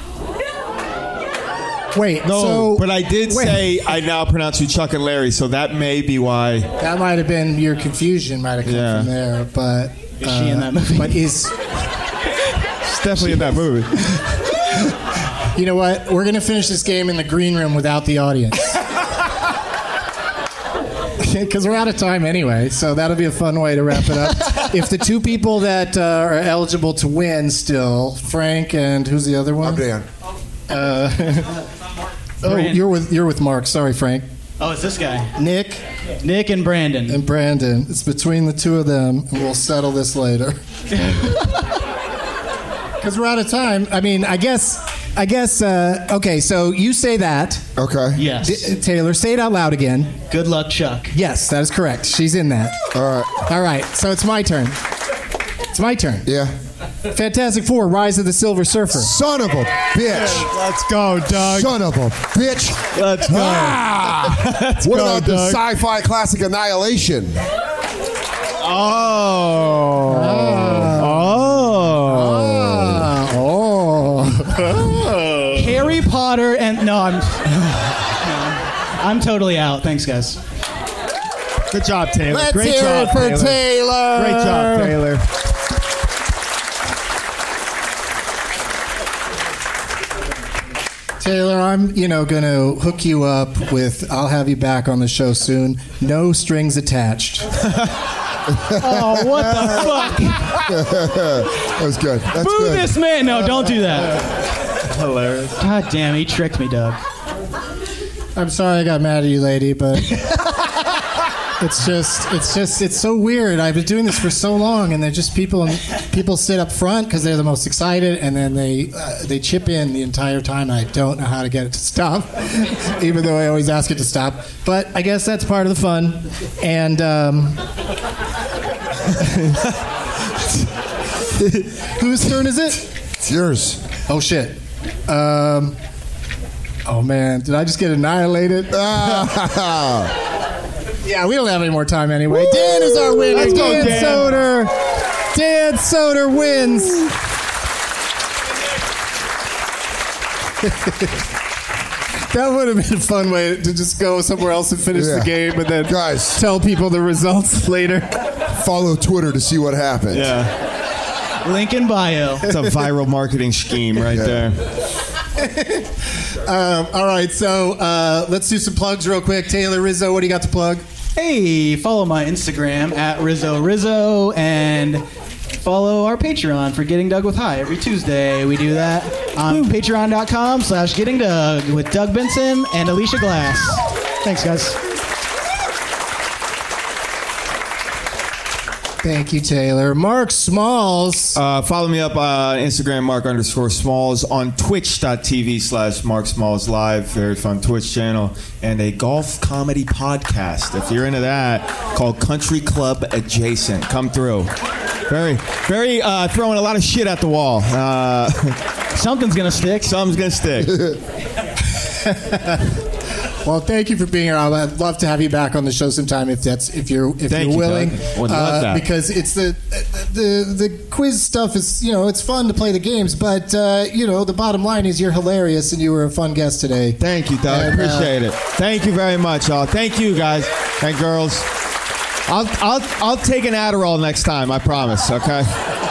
Wait, No, so but I did wait. say I now pronounce you Chuck and Larry, so that may be why. That might have been your confusion. Might have come Yeah. from there, but Is she in that movie? But is It's definitely in that movie. you know what? We're gonna finish this game in the green room without the audience because we're out of time anyway. So that'll be a fun way to wrap it up. If the two people that uh, are eligible to win still, Frank and who's the other one? I'm Dan. Uh, oh, Brand- you're with you're with Mark. Sorry, Frank. Oh, it's this guy. Nick Nick and Brandon. and Brandon. It's between the two of them, and we'll settle this later. Because we're out of time. I mean, I guess. I guess. Uh, okay, so you say that. Okay. Yes. D- Taylor, say it out loud again. Good luck, Chuck. Yes, that is correct. She's in that. All right. All right, so it's my turn. It's my turn. Yeah. Fantastic Four: Rise of the Silver Surfer. Son of a bitch. Let's go, Doug. Son of a bitch. Let's go. Ah! Let's What go, about the Doug. sci-fi classic Annihilation? Oh. Oh. Ah, oh. Harry Potter and no, I'm. no, I'm totally out. Thanks, guys. Good job, Taylor. Let's Great hear job, it for Taylor. Taylor. Great job, Taylor. Taylor, I'm, you know, going to hook you up with, I'll have you back on the show soon. No strings attached. Oh, what the fuck? That was good. That's Boo good. this man. No, don't do that. Hilarious. God damn, he tricked me, Doug. I'm sorry I got mad at you, lady, but it's just, it's just, it's so weird. I've been doing this for so long, and they're just people, people sit up front because they're the most excited, and then they, uh, they chip in the entire time. And I don't know how to get it to stop, even though I always ask it to stop. But I guess that's part of the fun. And um, whose turn is it? It's yours. Oh shit. Um, oh man, did I just get annihilated? Yeah, we don't have any more time anyway. Woo! Dan is our winner. Let's go, Dan, Dan. Soder. Dan Soder wins. That would have been a fun way to just go somewhere else and finish Yeah. the game and then Guys, tell people the results later. follow Twitter to see what happened. Yeah. Link in bio. It's a viral marketing scheme right there. Um, all right, so uh, let's do some plugs real quick. Taylor, Rizzo, what do you got to plug? Hey, follow my Instagram at Rizzo Rizzo and follow our Patreon for Getting Doug with High. Every Tuesday we do that on patreon.com slash Getting Doug with Doug Benson and Alicia Glass. Thanks, guys. Thank you, Taylor. Mark Smalls. Uh, follow me up on Instagram, Mark underscore Smalls, on twitch.tv slash Mark Smalls Live. Very fun Twitch channel. And a golf comedy podcast, if you're into that, called Country Club Adjacent. Come through. Very, very uh, throwing a lot of shit at the wall. Uh, Something's going to stick. Something's going to stick. Well, thank you for being here. I'd love to have you back on the show sometime if that's if you're if Thank you're you, willing. Doug. Would love Uh, that. because it's the the the quiz stuff is, you know, it's fun to play the games, but uh, you know, the bottom line is you're hilarious and you were a fun guest today. Thank you, Doug. And, uh, Appreciate it. Thank you very much, y'all. Thank you, guys and girls. I'll I'll I'll take an Adderall next time. I promise. Okay.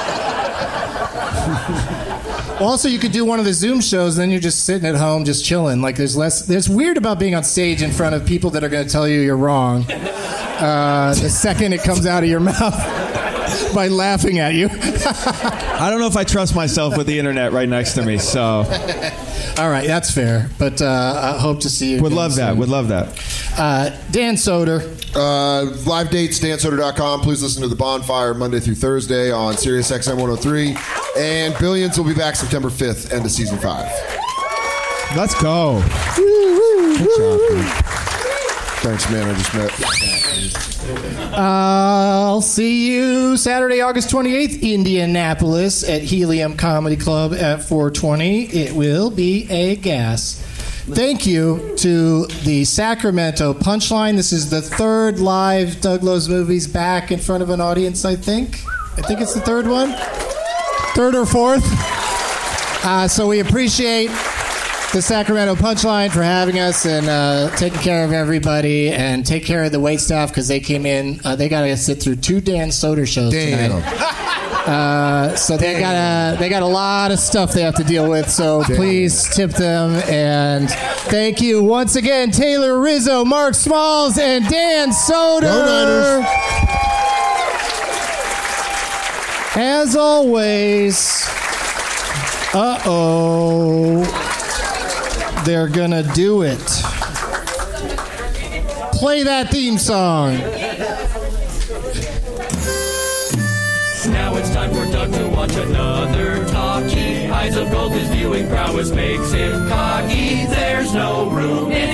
Also, you could do one of the Zoom shows, then you're just sitting at home, just chilling. Like there's less. There's weird about being on stage in front of people that are going to tell you you're wrong uh, the second it comes out of your mouth. by laughing at you. I don't know if I trust myself with the internet right next to me, so. All right, that's fair. But uh, I hope to see you. Would love that. Soon. Would love that. Uh, Dan Soder. Uh, live dates, dan soder dot com. Please listen to The Bonfire Monday through Thursday on Sirius X M one oh three. And Billions will be back September fifth, end of season five. Let's go. Good job, dude. Thanks, man. I just met. Uh, I'll see you Saturday, August twenty-eighth, Indianapolis at Helium Comedy Club at four twenty. It will be a gas. Thank you to the Sacramento Punchline. This is the third live Doug Loves Movies back in front of an audience, I think. I think it's the third one. Third or fourth. Uh, so we appreciate the Sacramento Punchline for having us and uh, taking care of everybody and take care of the wait staff because they came in. Uh, they got to sit through two Dan Soder shows Damn. tonight. Uh, so they got a they got a lot of stuff they have to deal with. So Damn. please tip them and thank you once again, Taylor Rizzo, Mark Smalls, and Dan Soder. Go Niners. As always, uh oh, they're gonna do it. Play that theme song. Now it's time for Doug to watch another talkie. Eyes of gold, his viewing prowess makes him cocky. There's no room in